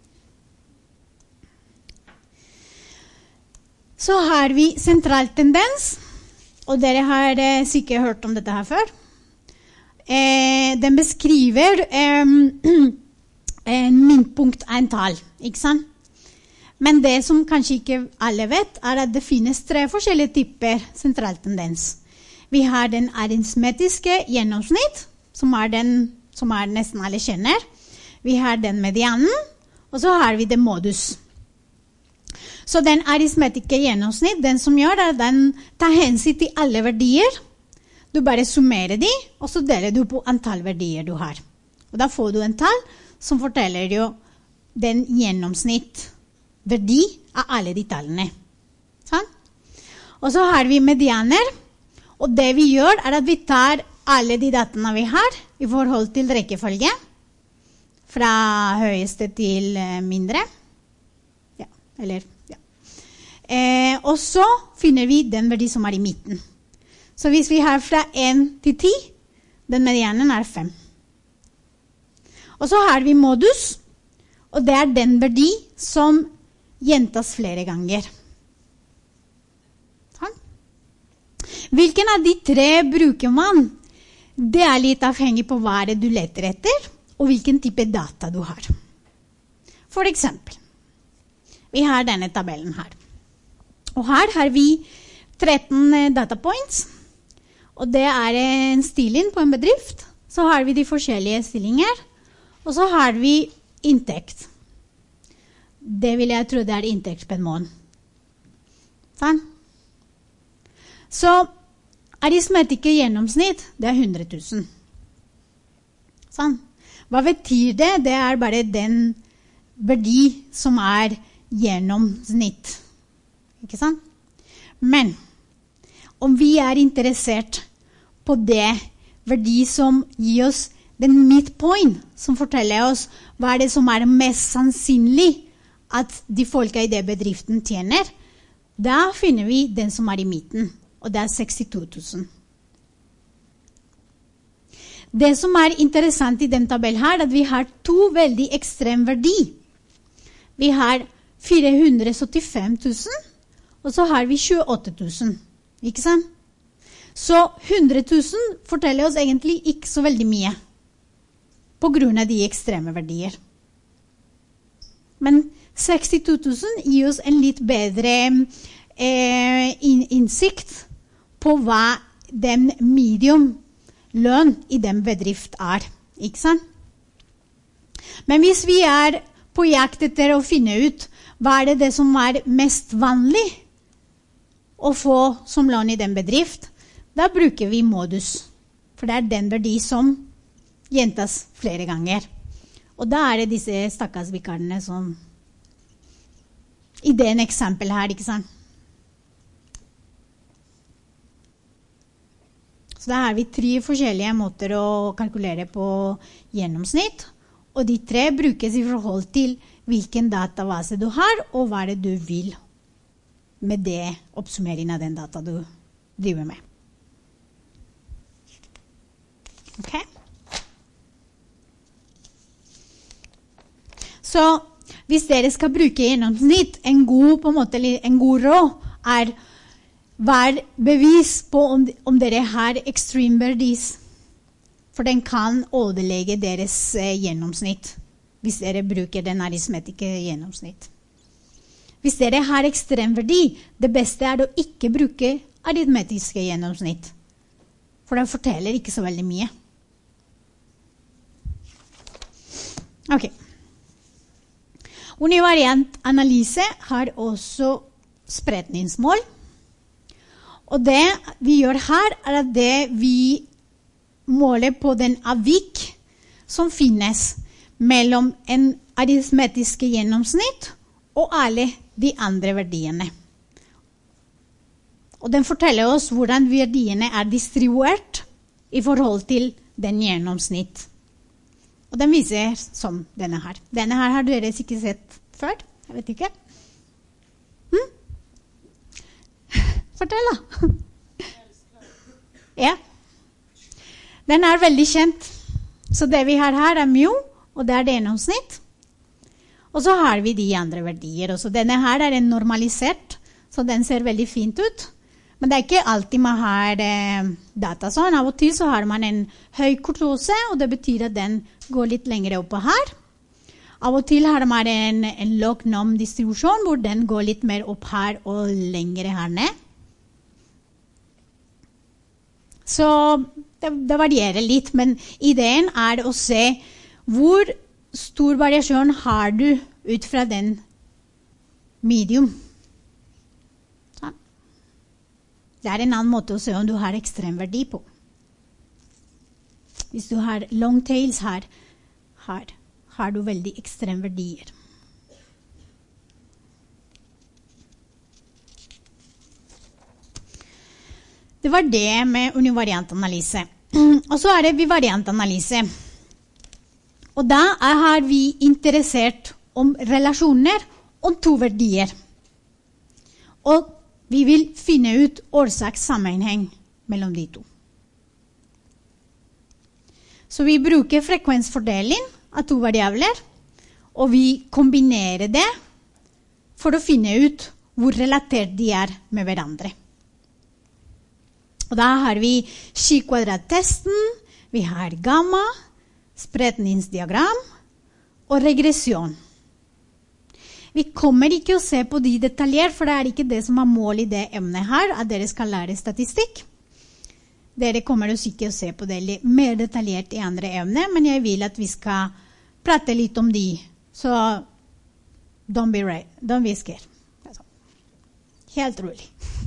Så har vi sentral tendens, og dere har eh, sikkert hørt om dette her før. Eh, den beskriver eh, en midtpunkt av en tall, ikke sant? Men det som kanskje ikke alle vet, er at det finnes tre forskjellige typer sentral tendens. Vi har den aritmetiske gjennomsnitt, som er den som er nesten alle kjenner. Vi har den medianen, og så har vi den modus. Så den aritmetiske gjennomsnitt, den som gjør det, den tar hensyn til alle verdier. Du bare summerer de, og så deler du på antall verdier du har. Og da får du en tall som forteller jo den gjennomsnittverdi av alle de tallene. Sånn? Og så har vi medianer, og det vi gjør er at vi tar alle de dataene vi har i forhold til rekkefølge, fra høyeste til mindre. Ja, eller, ja. Eh, og så finner vi den verdi som er i midten. Så hvis vi har fra en til ti, den medianen er fem. Og så har vi modus, og det er den verdi som gjentas flere ganger. Sånn. Hvilken av de tre bruker man? Det er litt avhengig på hva det du leter etter, og hvilken type data du har. For eksempel, vi har denne tabellen her. Og her har vi tretten data points, og det er en stilling på en bedrift. Så har vi de forskjellige stillinger, og så har vi inntekt. Det vil jeg tro det er inntekt per måned. Sånn? Så aritmetiske gjennomsnitt, det er hundre tusen. Sånn? Hva betyr det? Det er bare den verdi som er gjennomsnitt. Ikke sant? Men om vi er interessert på det verdi som gir oss den midpoint, som forteller oss hva er det som er mest sannsynlig at de folka i det bedriften tjener, da finner vi den som er i midten, og det er sekstito tusen. Det som er interessant i den tabellen her, er at vi har to veldig ekstrem verdi. Vi har fire hundre syttifem tusen, og så har vi tjueåtte tusen. Ikke sant? Så hundre tusen forteller oss egentlig ikke så veldig mye, på grunn av de ekstreme verdier. Men sekstito tusen gir oss en litt bedre eh, innsikt på hva den medium lønn i den bedrift er. Ikke sant? Men hvis vi er på jakt etter å finne ut hva er det, det som er mest vanlig å få som lønn i den bedrift, da bruker vi modus. For det er den verdi som gjentas flere ganger. Og da er det disse stakkars vikarene som i den eksempel her, ikke sant? Så da har vi tre forskjellige måter å kalkulere på gjennomsnitt, og de tre brukes i forhold til hvilken database du har, og hva det du vil med det oppsummeringen av den data du driver med. Ok? Så hvis dere skal bruke gjennomsnitt, en god, på en måte, en god råd er vær bevis på om, om dere har extreme verdies. For den kan ødelegge deres eh, gjennomsnitt, hvis dere bruker den aritmetiske gjennomsnitt. Hvis dere har ekstrem verdi, det beste er å ikke bruke aritmetiske gjennomsnitt. For det forteller ikke så veldig mye. Ok. Univariant analyse har også spredningsmål. Og det vi gjør her er at det vi måler på den avvik som finnes mellom en aritmetiske gjennomsnitt og alle de andre verdiene. Og den forteller oss hvordan verdiene er distribuert i forhold til den gjennomsnitt. Og den viser som denne her. Denne her har dere sikkert sett før. Jeg vet ikke. Hm? Fortell da. Ja. Den er veldig kjent. Så det vi har her er mu, og det er det gjennomsnitt. Og så har vi de andre verdier også. Denne her er en normalisert, så den ser veldig fint ut. Men det er ikke alltid man har eh, data sånn. Av og til så har man en høy kurtose, og det betyr at den går litt lenger opp her. Av og til har man en, en log-nom-distribusjon, hvor den går litt mer opp her og lenger her ned. Så det, det varierer litt, men ideen er å se hvor stor variasjon har du ut fra den medium. Sånn. Det er en annen måte å se om du har ekstrem verdi på. Hvis du har long tails her, her har du veldig ekstreme verdier. Det var det med univariantanalyse. Og så er det bivariantanalyse. Og da har vi interessert om relasjoner om to verdier. Og vi vil finne ut årsakssammenheng mellom de to. Så vi bruker frekvensfordeling av to variabler, og vi kombinerer det for å finne ut hvor relatert de er med hverandre. Og da har vi skikvadrattesten, vi har gamma, spredningsdiagram og regresjon. Vi kommer ikke å se på de detaljer, for det er ikke det som er mål i det emnet her, at dere skal lære statistikk. Dere kommer også ikke å se på det mer detaljert i andre emner, men jeg vil at vi skal prate litt om de, så don't be, right, don't be scared. Helt rolig.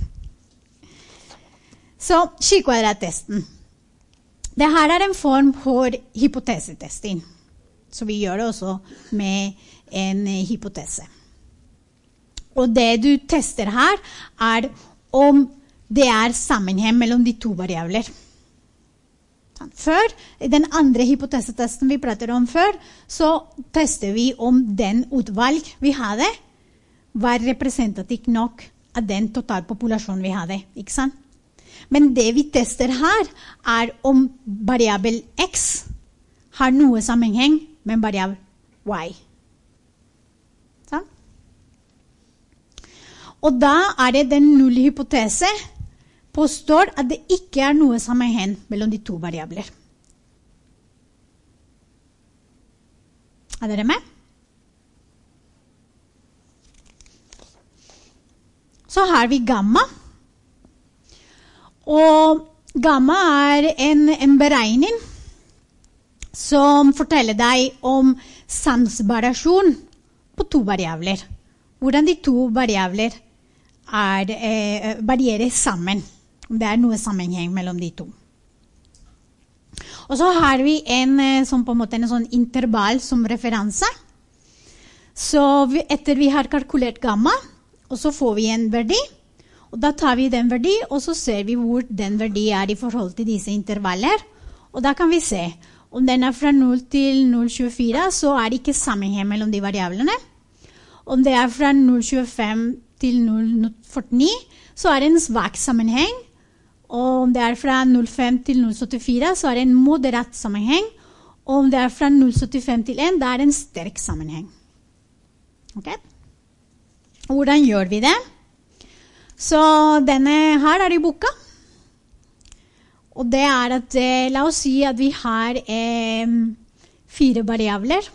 Så skikvadrattesten. Det her er en form for hypotesetesting. Så vi gjør det også med en hypotese. Og det du tester her er om det er sammenheng mellom de to variabler. Før, den andre hypotesetesten vi prater om før, så tester vi om den utvalg vi hadde var representativt nok av den totalpopulasjonen vi hadde, ikke sant? Men det vi tester her er om variabel X har noe sammenheng med variabel Y. Sånn? Og da er det den nullhypotese påstår at det ikke er noe sammenheng mellom de to variabler. Er dere med? Så har vi gamma. Og gamma er en, en beregning som forteller deg om samsvariasjon på to variabler. Hvordan de to variabler er, eh, varierer sammen. Om det er noe sammenheng mellom de to. Og så har vi en, som på en måte en sånn intervall som referanse. Så vi, etter vi har kalkulert gamma, og så får vi en verdi, og da tar vi den verdi, og så ser vi hvor den verdi er i forhold til disse intervaller. Og da kan vi se, om den er fra null til null komma tjuefire, så er det ikke sammenheng mellom de variablene. Om det er fra null komma tjuefem til null komma førtini, så er det en svak sammenheng. Og om det er fra null komma fem til null komma syttifire, så er det en moderat sammenheng. Og om det er fra null komma syttifem til en, da er det en sterk sammenheng. Ok? Hvordan gjør vi det? Så denne her er i boka. Og det er at, eh, la oss si at vi har eh, fire variabler.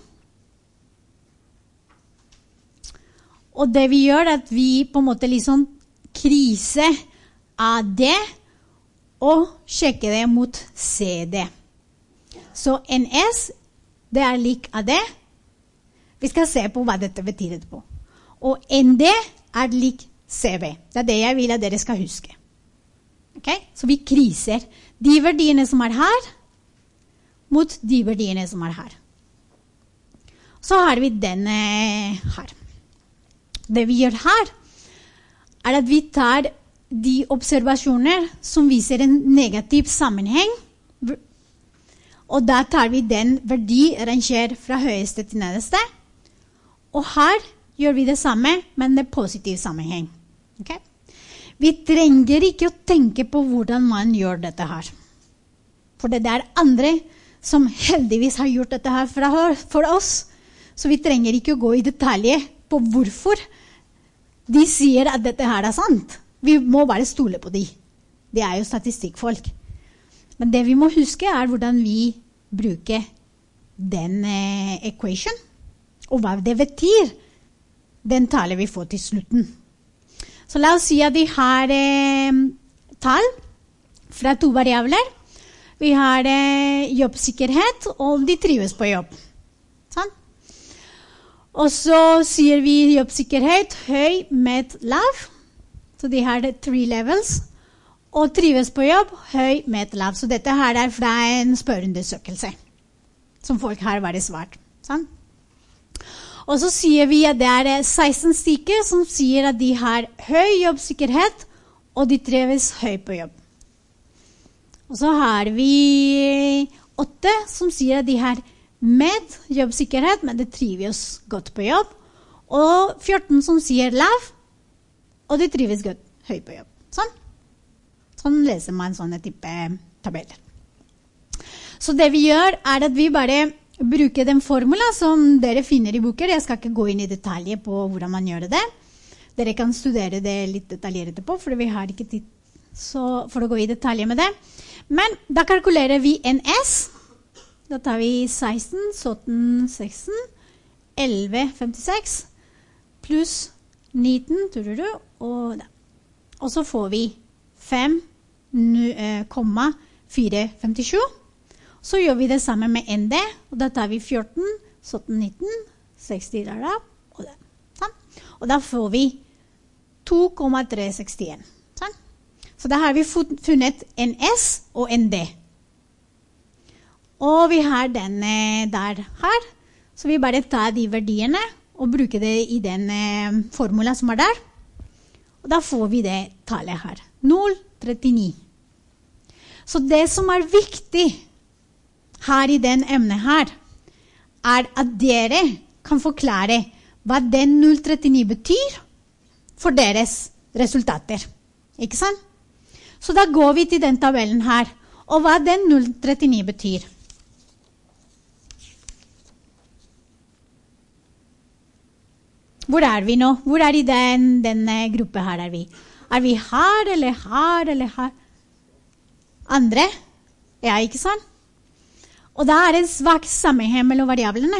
Og det vi gjør er at vi på en måte liksom krise A D og sjekker det mot C D. Så N S, det er lik A D. Vi skal se på hva dette betyr etterpå. Og N D er lik C V. Det er det jeg vil at dere skal huske. Okay? Så vi kriser de verdiene som er her, mot de verdiene som er her. Så har vi denne her. Det vi gjør her, er at vi tar de observasjoner som viser en negativ sammenheng, og da tar vi den verdi rangert fra høyeste til nederste, og her gjør vi det samme, men det er positiv sammenheng. Okay? Vi trenger ikke å tenke på hvordan man gjør dette her. For det er andre som heldigvis har gjort dette her for oss, så vi trenger ikke å gå i detaljer på hvorfor de sier at dette her er sant. Vi må bare stole på de. De er jo statistikkfolk. Men det vi må huske er hvordan vi bruker den eh, equation, og hva det betyr, den tallet vi får til slutten. Så la oss si at vi har eh, tall fra to variabler. Vi har eh, jobbsikkerhet, og de trives på jobb. Sånn? Og så sier vi jobbsikkerhet, høy, med, lav. Så de har tre levels. Og trives på jobb, høy, med, lav. Så dette her er fra en spørreundersøkelse. som folk har vært svart. Sant? Og så sier vi at det er seksten stykker som sier at de har høy jobbsikkerhet, og de trives høy på jobb. Og så har vi åtte som sier at de har med jobbsikkerhet, men de trives godt på jobb. Og fjorten som sier lav, og de trives godt høy på jobb. Sånn. Sånn leser man sånne type tabeller. Så det vi gjør er at vi bare bruker den formula som dere finner i boker. Jeg skal ikke gå inn i detaljer på hvordan man gjør det. Dere kan studere det litt detaljert etterpå, for vi har ikke tid for å gå i detaljer med det. Men da kalkulerer vi en S. Da tar vi seksten, sytten, seksten, elleve, femtiseks, pluss nitten, og, og så får vi fem komma fire femtisju. Så gjør vi det sammen med N D, og da tar vi fjorten, sytten, nitten, seksti, og det. Sånn. Og da får vi to komma tre sekstien. Sånn. Så da har vi funnet en S og en D. Og vi har den der her, så vi bare tar de verdiene og bruker det i den formula som er der. Og da får vi det tallet her, null komma trettini. Så det som er viktig her i den emnet her, er at dere kan forklare hva den null komma trettini betyr for deres resultater. Ikke sant? Så da går vi til den tabellen her, og hva den null komma trettini betyr. Hvor er vi nå? Hvor er i den, den gruppen her er vi? Er vi her, eller her, eller her? Andre? Ja, ikke sant? Og da er det en svak sammenheng mellom variablene.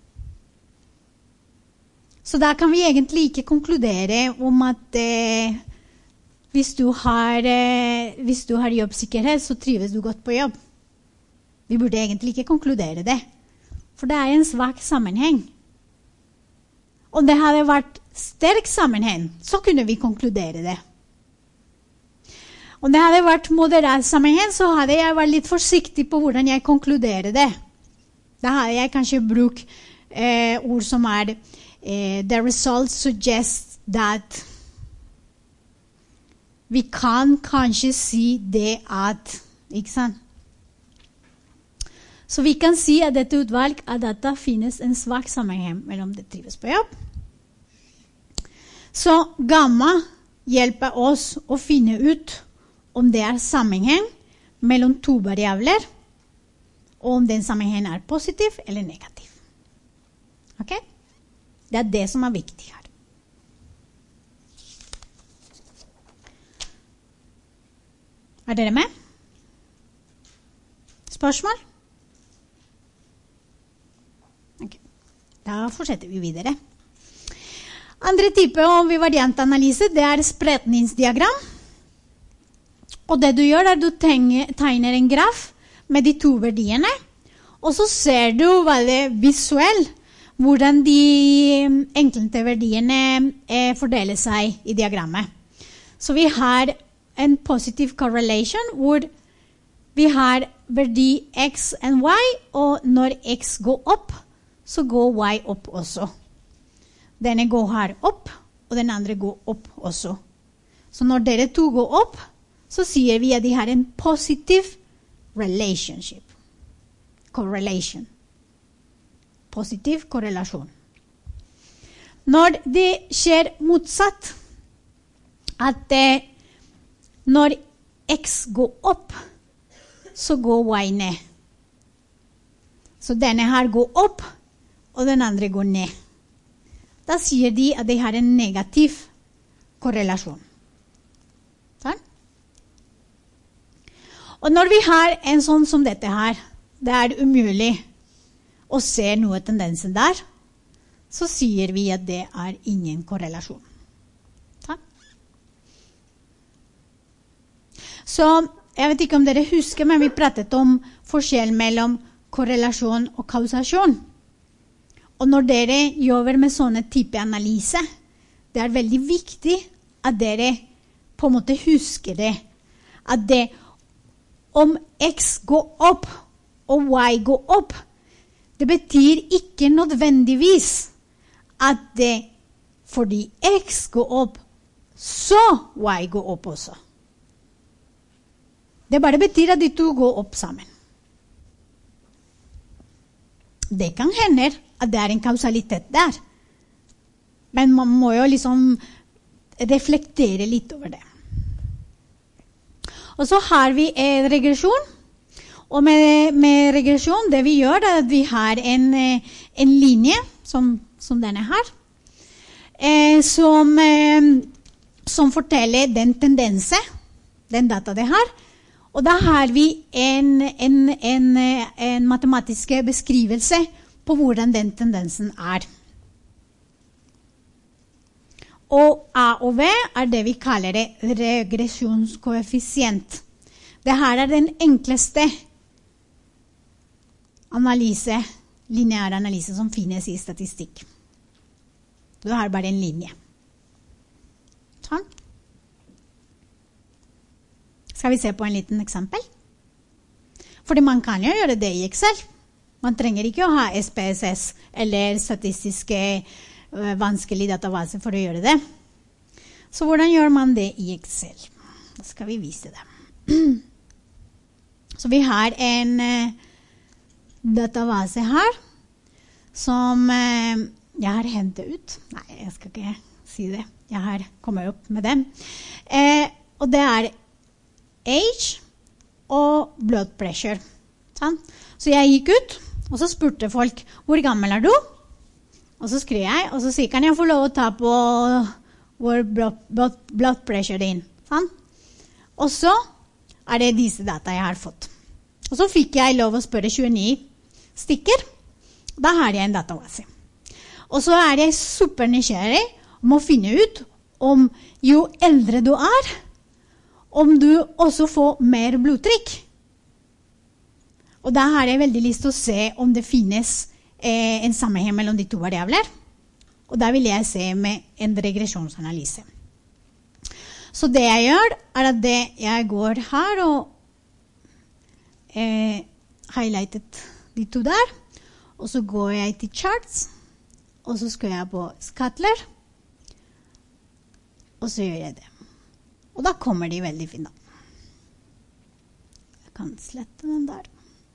Så da kan vi egentlig ikke konkludere om at eh, hvis, du har, eh, hvis du har jobbsikkerhet, så trives du godt på jobb. Vi burde egentlig ikke konkludere det. For det er en svak sammenheng. Om det hadde vært sterk sammenheng, så kunne vi konkludere det. Om det hadde vært moderat sammenheng, så hadde jeg vært litt forsiktig på hvordan jeg konkluderer det. Da hadde jeg kanskje brukt eh, ord som er eh, the results suggest that vi kan kanskje si det at, ikke sant? Så vi kan si at dette utvalg av data finnes en svak sammenheng mellom det trives på jobb. Så gamma hjelper oss å finne ut om det er sammenheng mellom to variabler, og om den sammenhengen er positiv eller negativ. Ok? Det er det som er viktig her. Er dere med? Spørsmål? Ok. Da fortsetter vi videre. Andre type om variantanalyse, det er spredningsdiagram. Og det du gjør er at du tegner en graf med de to verdiene, og så ser du veldig visuelt hvordan de enkelte verdiene eh, fordeler seg i diagrammet. Så vi har en positiv correlation hvor vi har verdi x og y, og når x går opp, så går y opp også. Denne går her opp, og den andre går opp også. Så når dere to går opp, så sier vi at de har en positiv relationship. Correlation. Positiv korrelasjon. Når det skjer motsatt, at eh, når x går opp, så går y ned. Så denne her går opp, og den andre går ned. Da sier de at de har en negativ korrelasjon. Sånn? Og når vi har en sånn som dette her, det er umulig å se noe tendenser der, så sier vi at det er ingen korrelasjon. Sånn? Så jeg vet ikke om dere husker, men vi pratet om forskjell mellom korrelasjon og kausasjon. Og når dere jobber med sånne type analyse, det er veldig viktig at dere på en måte husker det. At det, om x går opp og y går opp, Det betyr ikke nødvendigvis at det fordi X går opp, så Y går opp også. Det bare betyr at de to går opp sammen. Det kan hende at det er en kausalitet der. Men man må jo liksom reflektere litt over det. Og så har vi en regresjon. Og med, med regresjon, det vi gjør er at vi har en, en linje, som, som denne her, eh, som, eh, som forteller den tendense, den data det har. Og da har vi en, en, en, en matematisk beskrivelse på hvordan den tendensen er. Og A og V er det vi kaller det regresjonskoeffisient. Det her er den enkleste analyse, lineær analyse som finnes i statistikk. Du har bare en linje. Sånn. Skal vi se på en liten eksempel? Fordi man kan jo gjøre det i Excel. Man trenger ikke å ha S P S S eller statistiske uh, vanskelige databaser for å gjøre det. Så hvordan gjør man det i Excel? Da skal vi vise det. Så vi har en uh, database her som uh, jeg har hentet ut. Nei, jeg skal ikke si det. Jeg har kommet opp med den. Uh, og det er age og blood pressure. Sånn? Så jeg gikk ut, og så spurte folk, hvor gammel er du? Og så skrev jeg, og så sier, kan jeg få lov å ta på hvor blood, blood, blood pressure din? Sånn? Og så er det disse data jeg har fått. Og så fikk jeg lov å spørre tjueni stykker. Da har jeg en database. Og så er jeg super nysgjerrig om å finne ut om jo eldre du er, om du også får mer blodtrykk. Og da har jeg veldig lyst til å se om det finnes eh, en sammenheng mellom de to variabler. Og da vil jeg se med en regresjonsanalyse. Så det jeg gjør er at det jeg går her og eh, highlightet de to der. Og så går jeg til charts. Og så skal jeg på Skatler. Og så gjør jeg det. Og da kommer de veldig fint. Jeg kan slette den der.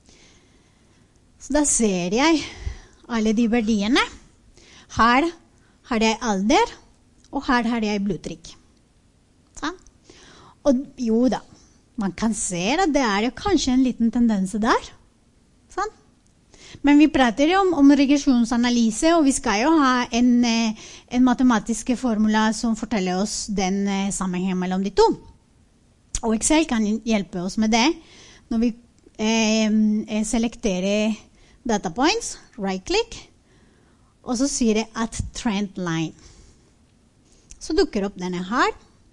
Så da ser jeg alle de verdiene. Her har jeg alder, og her har jeg blodtrykk. Sånn. Og jo da, man kan se at det er kanskje en liten tendens der. Sånn. Men vi prater jo om, om regresjonsanalyse, og vi skal jo ha en, en matematisk formula som forteller oss den sammenhengen mellom de to. Og Excel kan hjelpe oss med det når vi eh, selekterer data points, right click, og så sier det at trend line. Så dukker opp denne her.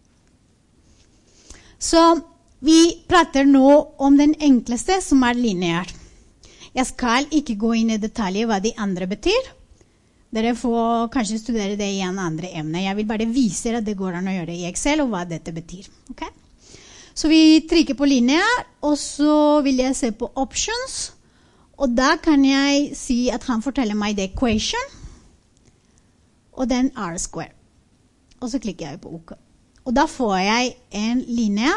Så vi prater nå om den enkleste som er lineær. Jeg skal ikke gå inn i detaljer hva de andre betyr. Dere får kanskje studere det i en andre emne. Jeg vil bare vise at det går an å gjøre i Excel og hva dette betyr. Okay? Så vi trykker på lineær, og så vil jeg se på options. Og da kan jeg si at han forteller meg det equation, og den R-square. Og så klikker jeg på OK. Og da får jeg en linje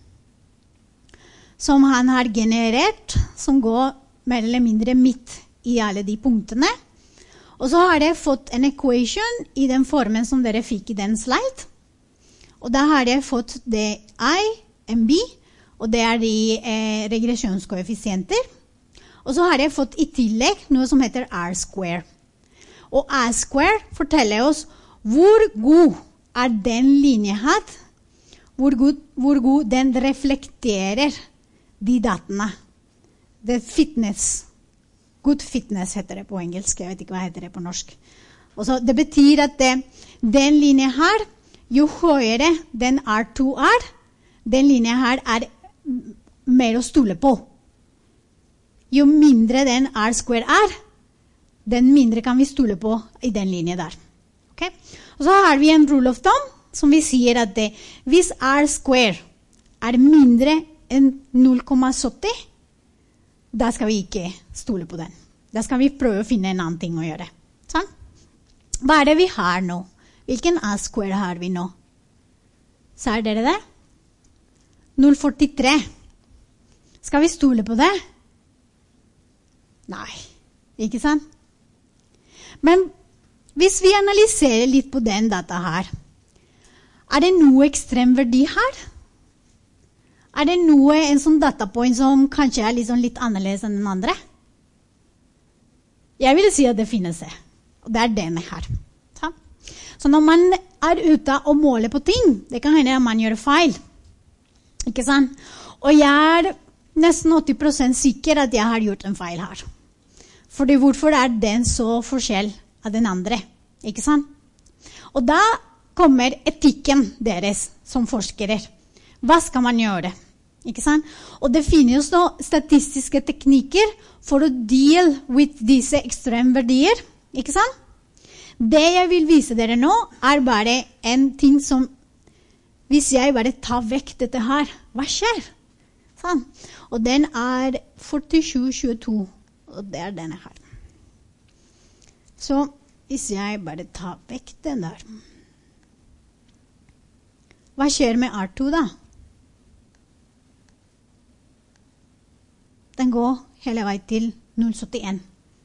som han har generert, som går mer eller mindre midt i alle de punktene. Og så har jeg fått en equation i den formen som dere fikk i den slide. Og da har jeg fått det I, M B, og det er de eh, regresjonskoeffisienter. Og så har jeg fått i tillegg noe som heter R-square. Og R-square forteller oss hvor god er den linjehatt, hvor god, hvor god den reflekterer de datene. Det fitness, good fitness heter det på engelsk, jeg vet ikke hva heter det på norsk. Og så det betyr at det, den linjen her, jo høyere den R to er, den linjen her er mer å stole på. Jo mindre den R-square er, den mindre kan vi stole på i den linjen der. Okay? Og så har vi en rule of thumb, som vi sier at det, hvis R-square er mindre enn null komma sytti, da skal vi ikke stole på den. Da skal vi prøve å finne en annen ting å gjøre. Sånn? Hva er det vi har nå? Hvilken A-square har vi nå? Ser dere det? null komma førtitre. Skal vi stole på det? Nei, ikke sant? Men hvis vi analyserer litt på den data her, er det noe ekstrem verdi her? Er det noe, en sånn datapoint som kanskje er litt, sånn litt annerledes enn den andre? Jeg vil si at det finnes det, og det er denne her. Så, så når man er ute og måler på ting, det kan hende at man gjør feil. Ikke sant? Og jeg er nesten åtti prosent sikker at jeg har gjort en feil her. Fordi hvorfor er den så forskjell av den andre? Ikke sant? Og da kommer etikken deres som forskere. Hva skal man gjøre? Ikke sant? Og det finnes nå statistiske teknikker for å deal with disse ekstremverdier. Ikke sant? Det jeg vil vise dere nå er bare en ting som, hvis jeg bare tar vekk dette her, hva skjer? Sånn. Og den er førtisju tjueto, og det er denne her. Så hvis jeg bare tar vekk den der, hva skjer med R to da? Den går hele vei til null komma syttien.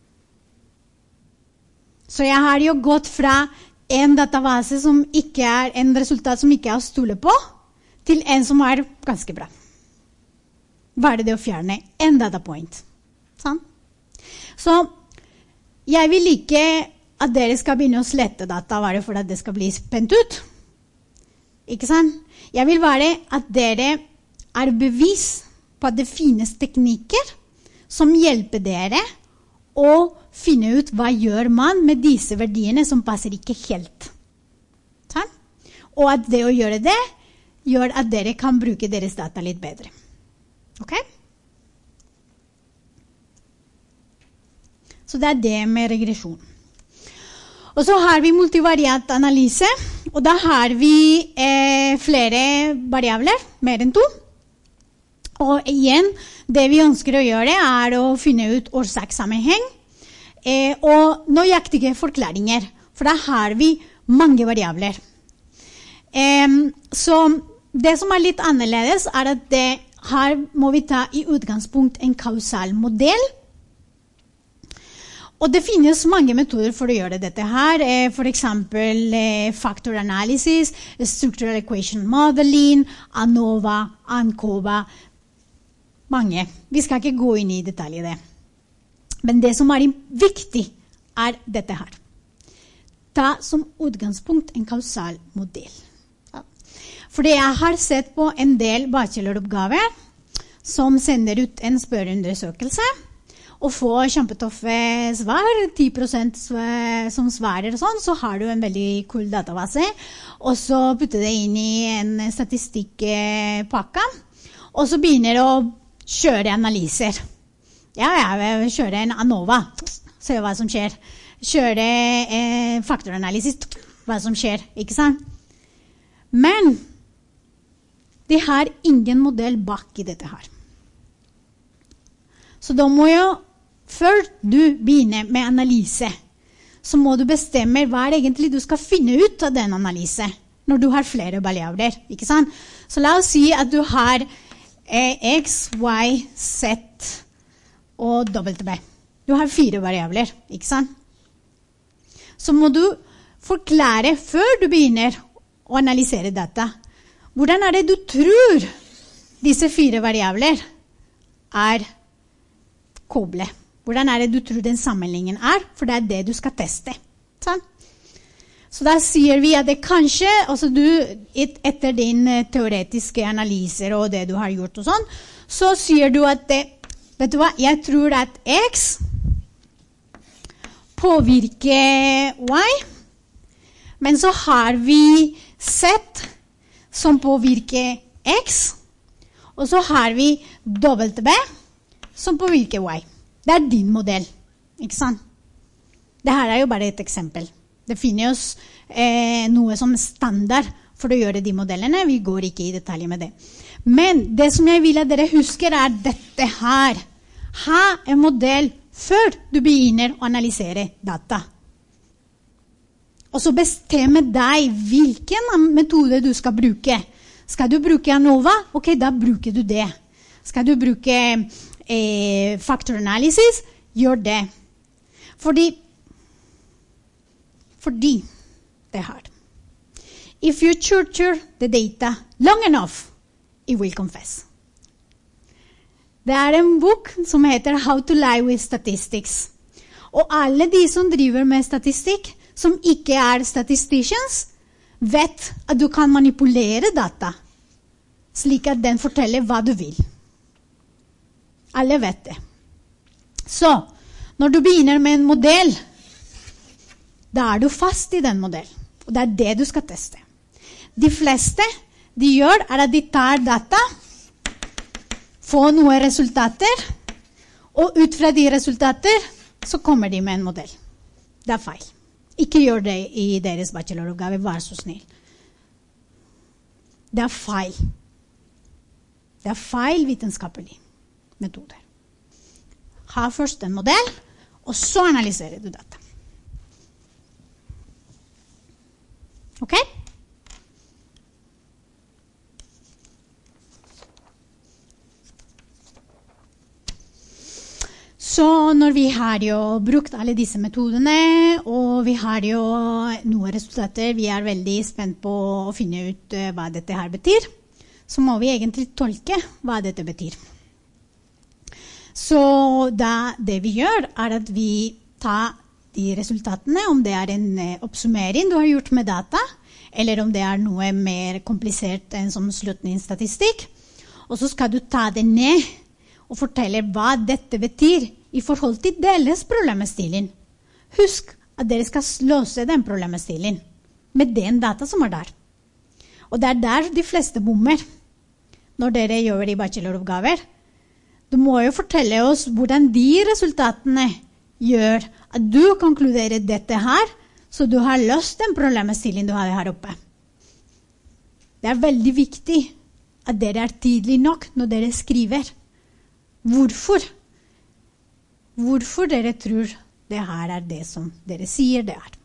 Så jeg har jo gått fra en database som ikke er en resultat som ikke er å stole på, til en som er ganske bra. Hva er det å fjerne en datapoint? Sånn? Så jeg vil ikke at dere skal begynne å slette data bare for at det skal bli spent ut. Ikke sant? Jeg vil bare at dere er bevisst på at det finnes teknikker som hjelper dere å finne ut hva gjør man med disse verdiene som passer ikke helt. Sånn? Og at det å gjøre det gjør at dere kan bruke deres data litt bedre. Ok? Så det er det med regresjon. Og så har vi multivariat analyse, og da har vi eh, flere variabler, mer enn to. Og igjen, det vi ønsker å gjøre er å finne ut årsakssammenheng eh, og nøyaktige forklaringer, for da har vi mange variabler. Eh, så det som er litt annerledes er at det, her må vi ta i utgangspunkt en kausal modell. Og det finnes mange metoder for å gjøre dette her, eh, for eksempel eh, factor analysis, structural equation modeling, ANOVA, ANCOVA, mange. Vi skal ikke gå inn i detalj i det. Men det som er viktig er dette her. Ta som utgangspunkt en kausal modell. Ja. Fordi jeg har sett på en del bacheloroppgaver som sender ut en spørreundersøkelse, og får kjempetoffe svar, ti prosent som svarer og sånn, så har du en veldig kul database, og så putter det inn i en statistikkpakke, og så begynner du å kjøre analyser. Ja, jeg vil kjøre en ANOVA, se hva som skjer. Kjøre eh, faktoranalysis, hva som skjer, ikke sant? Men de har ingen modell bak i dette her. Så da må jo, før du begynner med analyse, så må du bestemme hva er egentlig du skal finne ut av den analyse, når du har flere variabler, ikke sant? Så la oss si at du har eh, X, Y, Z og W. Du har fire variabler, ikke sant? Så må du forklare før du begynner å analysere data. Hvordan er det du tror disse fire variabler er koblet? Hvordan er det du tror den sammenligningen er? For det er det du skal teste. Sånn? Så da sier vi at det kanskje, altså du, et, etter din teoretiske analyser og det du har gjort og sånn, så sier du at det, vet du hva, jeg tror at X påvirker Y, men så har vi Z som påvirker X, og så har vi W som påvirker Y. Det er din modell, ikke sant? Dette er jo bare et eksempel. Det finnes eh, noe som standard for å gjøre de modellene. Vi går ikke i detalj med det. Men det som jeg vil at dere husker er dette her. Ha en modell før du begynner å analysere data. Og så bestemme deg hvilken metode du skal bruke. Skal du bruke ANOVA? Ok, da bruker du det. Skal du bruke eh, factor analysis? Gjør det. Fordi, fordi det her. If you torture the data long enough, it will confess. Det er en bok som heter How to Lie with Statistics. Og alle de som driver med statistikk, som ikke er statisticians, vet at du kan manipulere data, slik at den forteller hva du vil. Alle vet det. Så, når du begynner med en modell, da er du fast i den modellen. Og det er det du skal teste. De fleste de gjør er at de tar data, får noen resultater, og ut fra de resultater så kommer de med en modell. Det er feil. Ikke gjør det i deres bacheloroppgave, vær så snill. Det er feil. Det er feil vitenskapelig metode. Ha først en modell, og så analyserer du data. Ok? Så når vi har jo brukt alle disse metodene, og vi har jo noen resultater, vi er veldig spent på å finne ut hva dette her betyr, så må vi egentlig tolke hva dette betyr. Så da det vi gjør er at vi tar de resultatene, om det er en oppsummering du har gjort med data, eller om det er noe mer komplisert enn som slutningsstatistikk, og så skal du ta det ned og fortelle hva dette betyr i forhold til deres problemstilling. Husk at dere skal løse den problemstilling med den data som er der. Og det er der de fleste bommer når dere gjør i bacheloroppgaver. Du må jo fortelle oss hvordan de resultatene gjør at du konkluderer dette her, så du har løst den problemstilling du har her oppe. Det er veldig viktig at dere er tidlig nok når dere skriver. Hvorfor? Hvorfor dere tror det her er det som dere sier det er.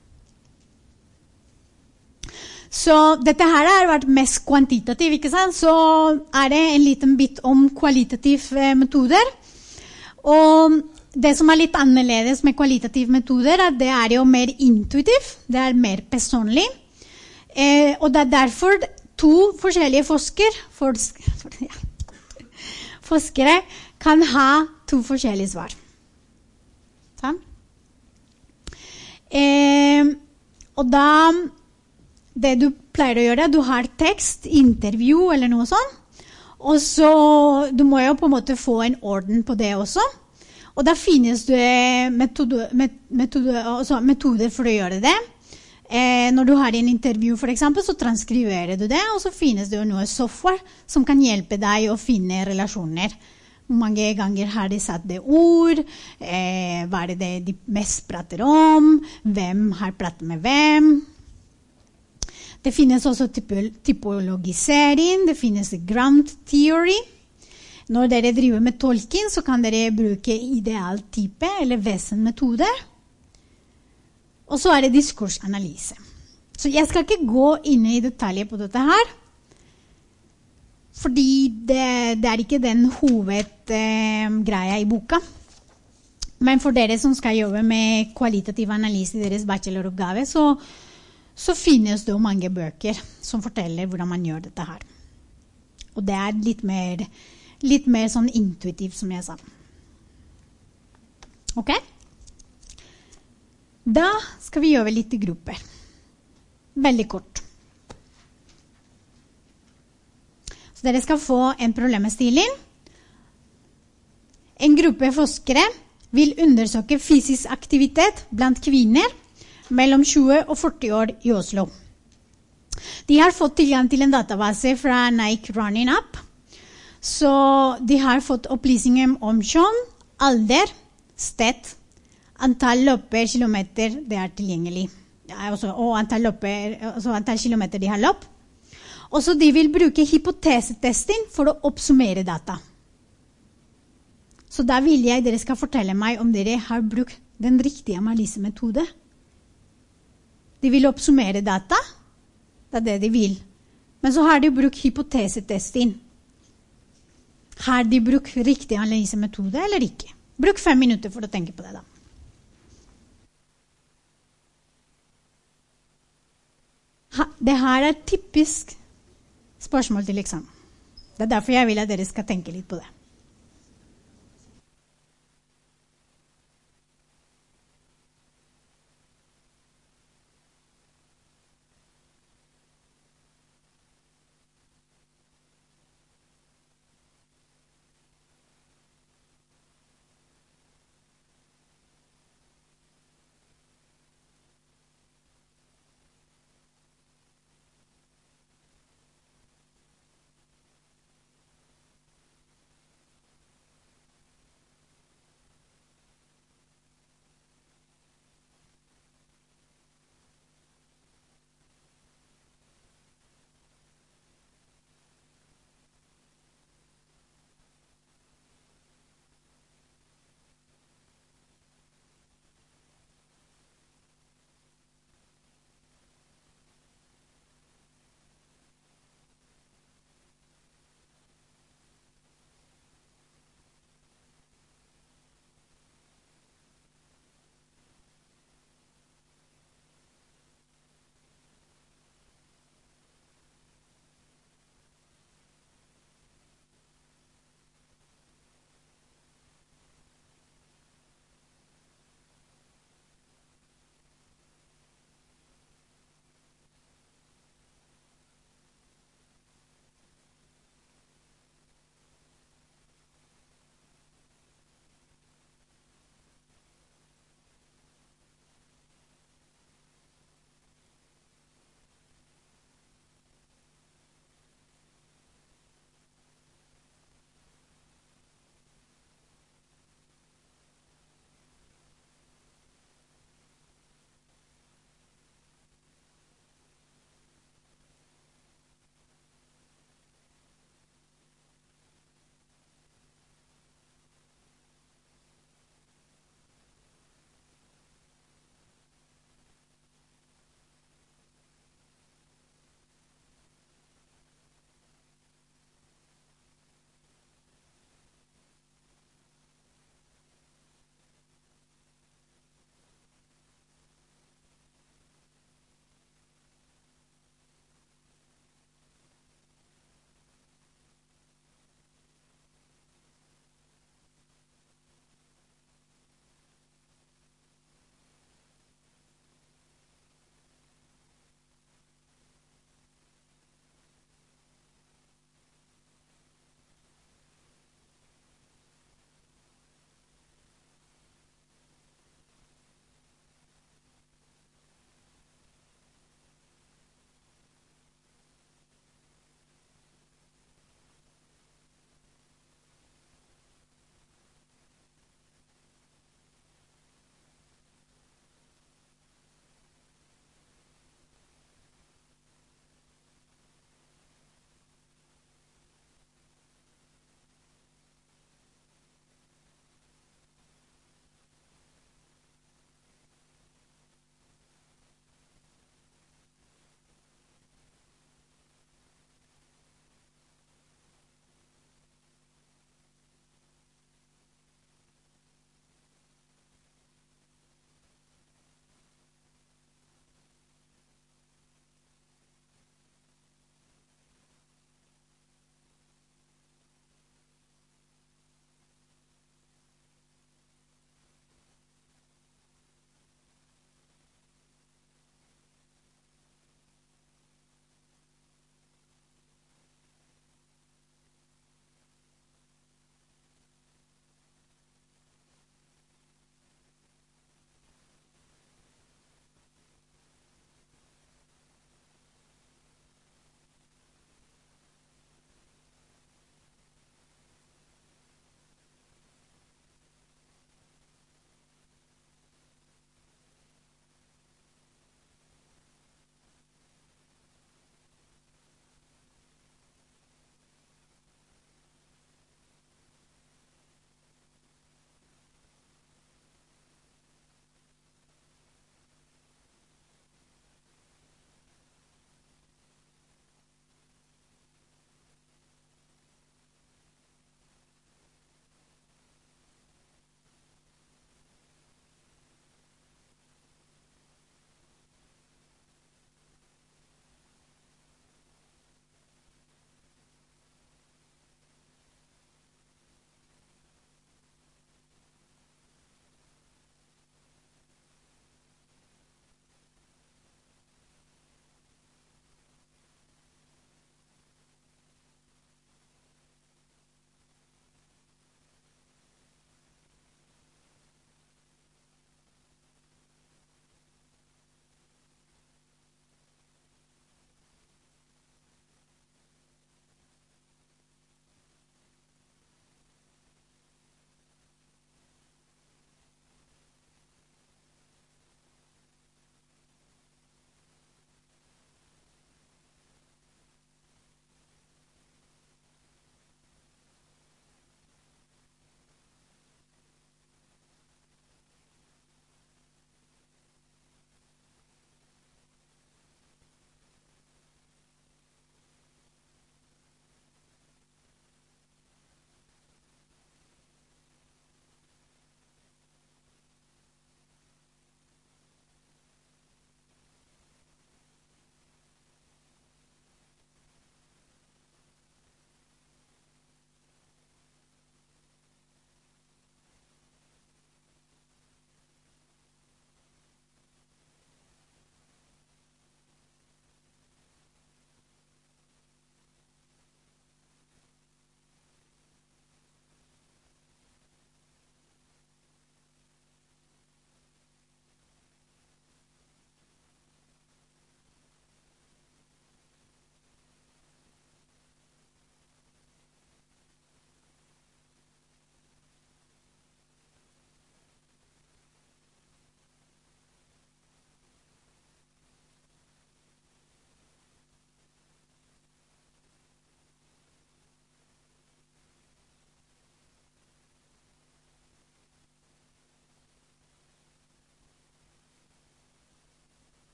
Så dette her har vært mest kvantitativ, ikke sant? Så er det en liten bit om kvalitative metoder. Og det som er litt annerledes med kvalitative metoder, er at det er jo mer intuitiv, det er mer personlig. Eh, og det er derfor to forskjellige forsker, forsk, for, ja, forskere kan ha to forskjellige svar. Sånn? Eh, og da, det du pleier å gjøre, du har tekst, intervju eller noe sånt, og så du må jo på en måte få en orden på det også. Og da finnes det metode, metode, altså metoder for å gjøre det. Eh, når du har en intervju for eksempel, så transkriberer du det, og så finnes det jo noe software som kan hjelpe deg å finne relasjoner. Mange ganger har de satt det ord, eh, hva er det de mest prater om, hvem har pratet med hvem. Det finnes også typologisering, det finnes ground theory. Når dere driver med tolking, så kan dere bruke idealtype eller vesenmetode. Og så er det diskursanalyse. Så jeg skal ikke gå inn i detaljer på dette her, fordi det, det er ikke den hovedgreia eh, i boka. Men for dere som skal jobbe med kvalitativ analyse i deres bacheloroppgave, så, så finnes det jo mange bøker som forteller hvordan man gjør dette her. Og det er litt mer, litt mer sånn intuitivt, som jeg sa. Ok? Da skal vi gjøre litt i grupper. Veldig kort. Så dere skal få en problemstilling. En gruppe forskere vil undersøke fysisk aktivitet blant kvinner mellom tjue og førti år i Oslo. De har fått tilgang til en database fra Nike Running App. Så de har fått opplysninger om kjønn, alder, sted, antall løper, kilometer det er tilgjengelig. Ja, også, og antall, løper, altså antall kilometer de har løpt. Og så de vil bruke hypotesetesting for å oppsummere data. Så da vil jeg dere skal fortelle meg om dere har brukt den riktige analysemetode. De vil oppsummere data. Det er det de vil. Men så har de brukt hypotesetesting. Har de brukt riktig analysemetode eller ikke? Bruk fem minutter for å tenke på det da. Det her er typisk spørsmål til eksamen. Det er derfor jeg vil at dere skal tenke litt på det.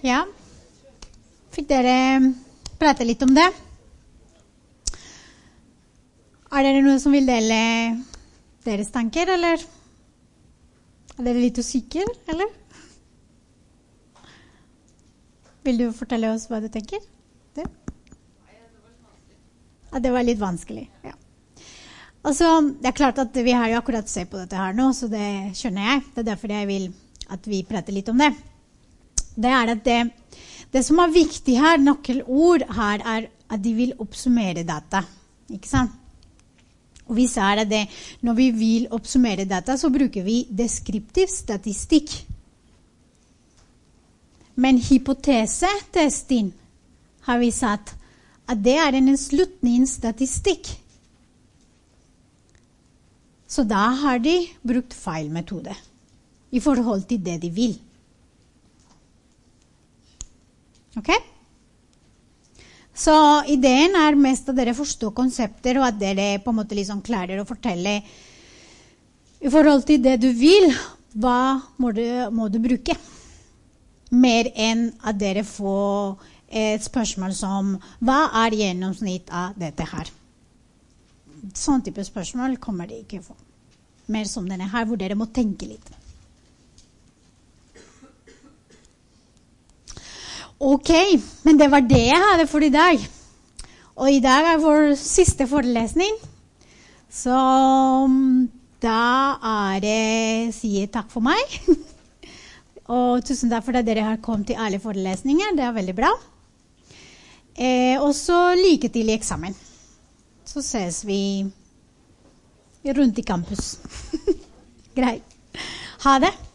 Ja. Fikk dere prate litt om det? Er det noen som vil dele deres tanker, eller? Er dere litt usikre, eller? Vil du fortelle oss hva du tenker? Det? Ja, det var litt vanskelig, ja. Altså, det er klart at vi har jo akkurat sett på dette her nå, så det skjønner jeg. Det er derfor jeg vil at vi prater litt om det. Det er at det, det som er viktig her, nøkkelord her, er at de vil oppsummere data, ikke sant? Og vi ser at det, når vi vil oppsummere data, så bruker vi deskriptiv statistikk. Men hypotesetesting har vi sagt at det er en slutningsstatistikk. Så da har de brukt feil metode i forhold til det de vil. Ok? Så ideen er mest at dere forstår konsepter, og at dere på en måte liksom klarer å fortelle i forhold til det du vil, hva må du, må du bruke. Mer enn at dere får et spørsmål som, hva er gjennomsnitt av dette her? Sånn type spørsmål kommer de ikke få. Mer som denne her, hvor dere må tenke litt. Ok, men det var det jeg hadde for i dag. Og i dag er vår siste forelesning. Så da er det sier takk for meg. Og tusen takk for at dere har kommet til alle forelesninger. Det er veldig bra. Eh, og så lykke til i eksamen. Så ses vi rundt i campus. Greit. Ha det.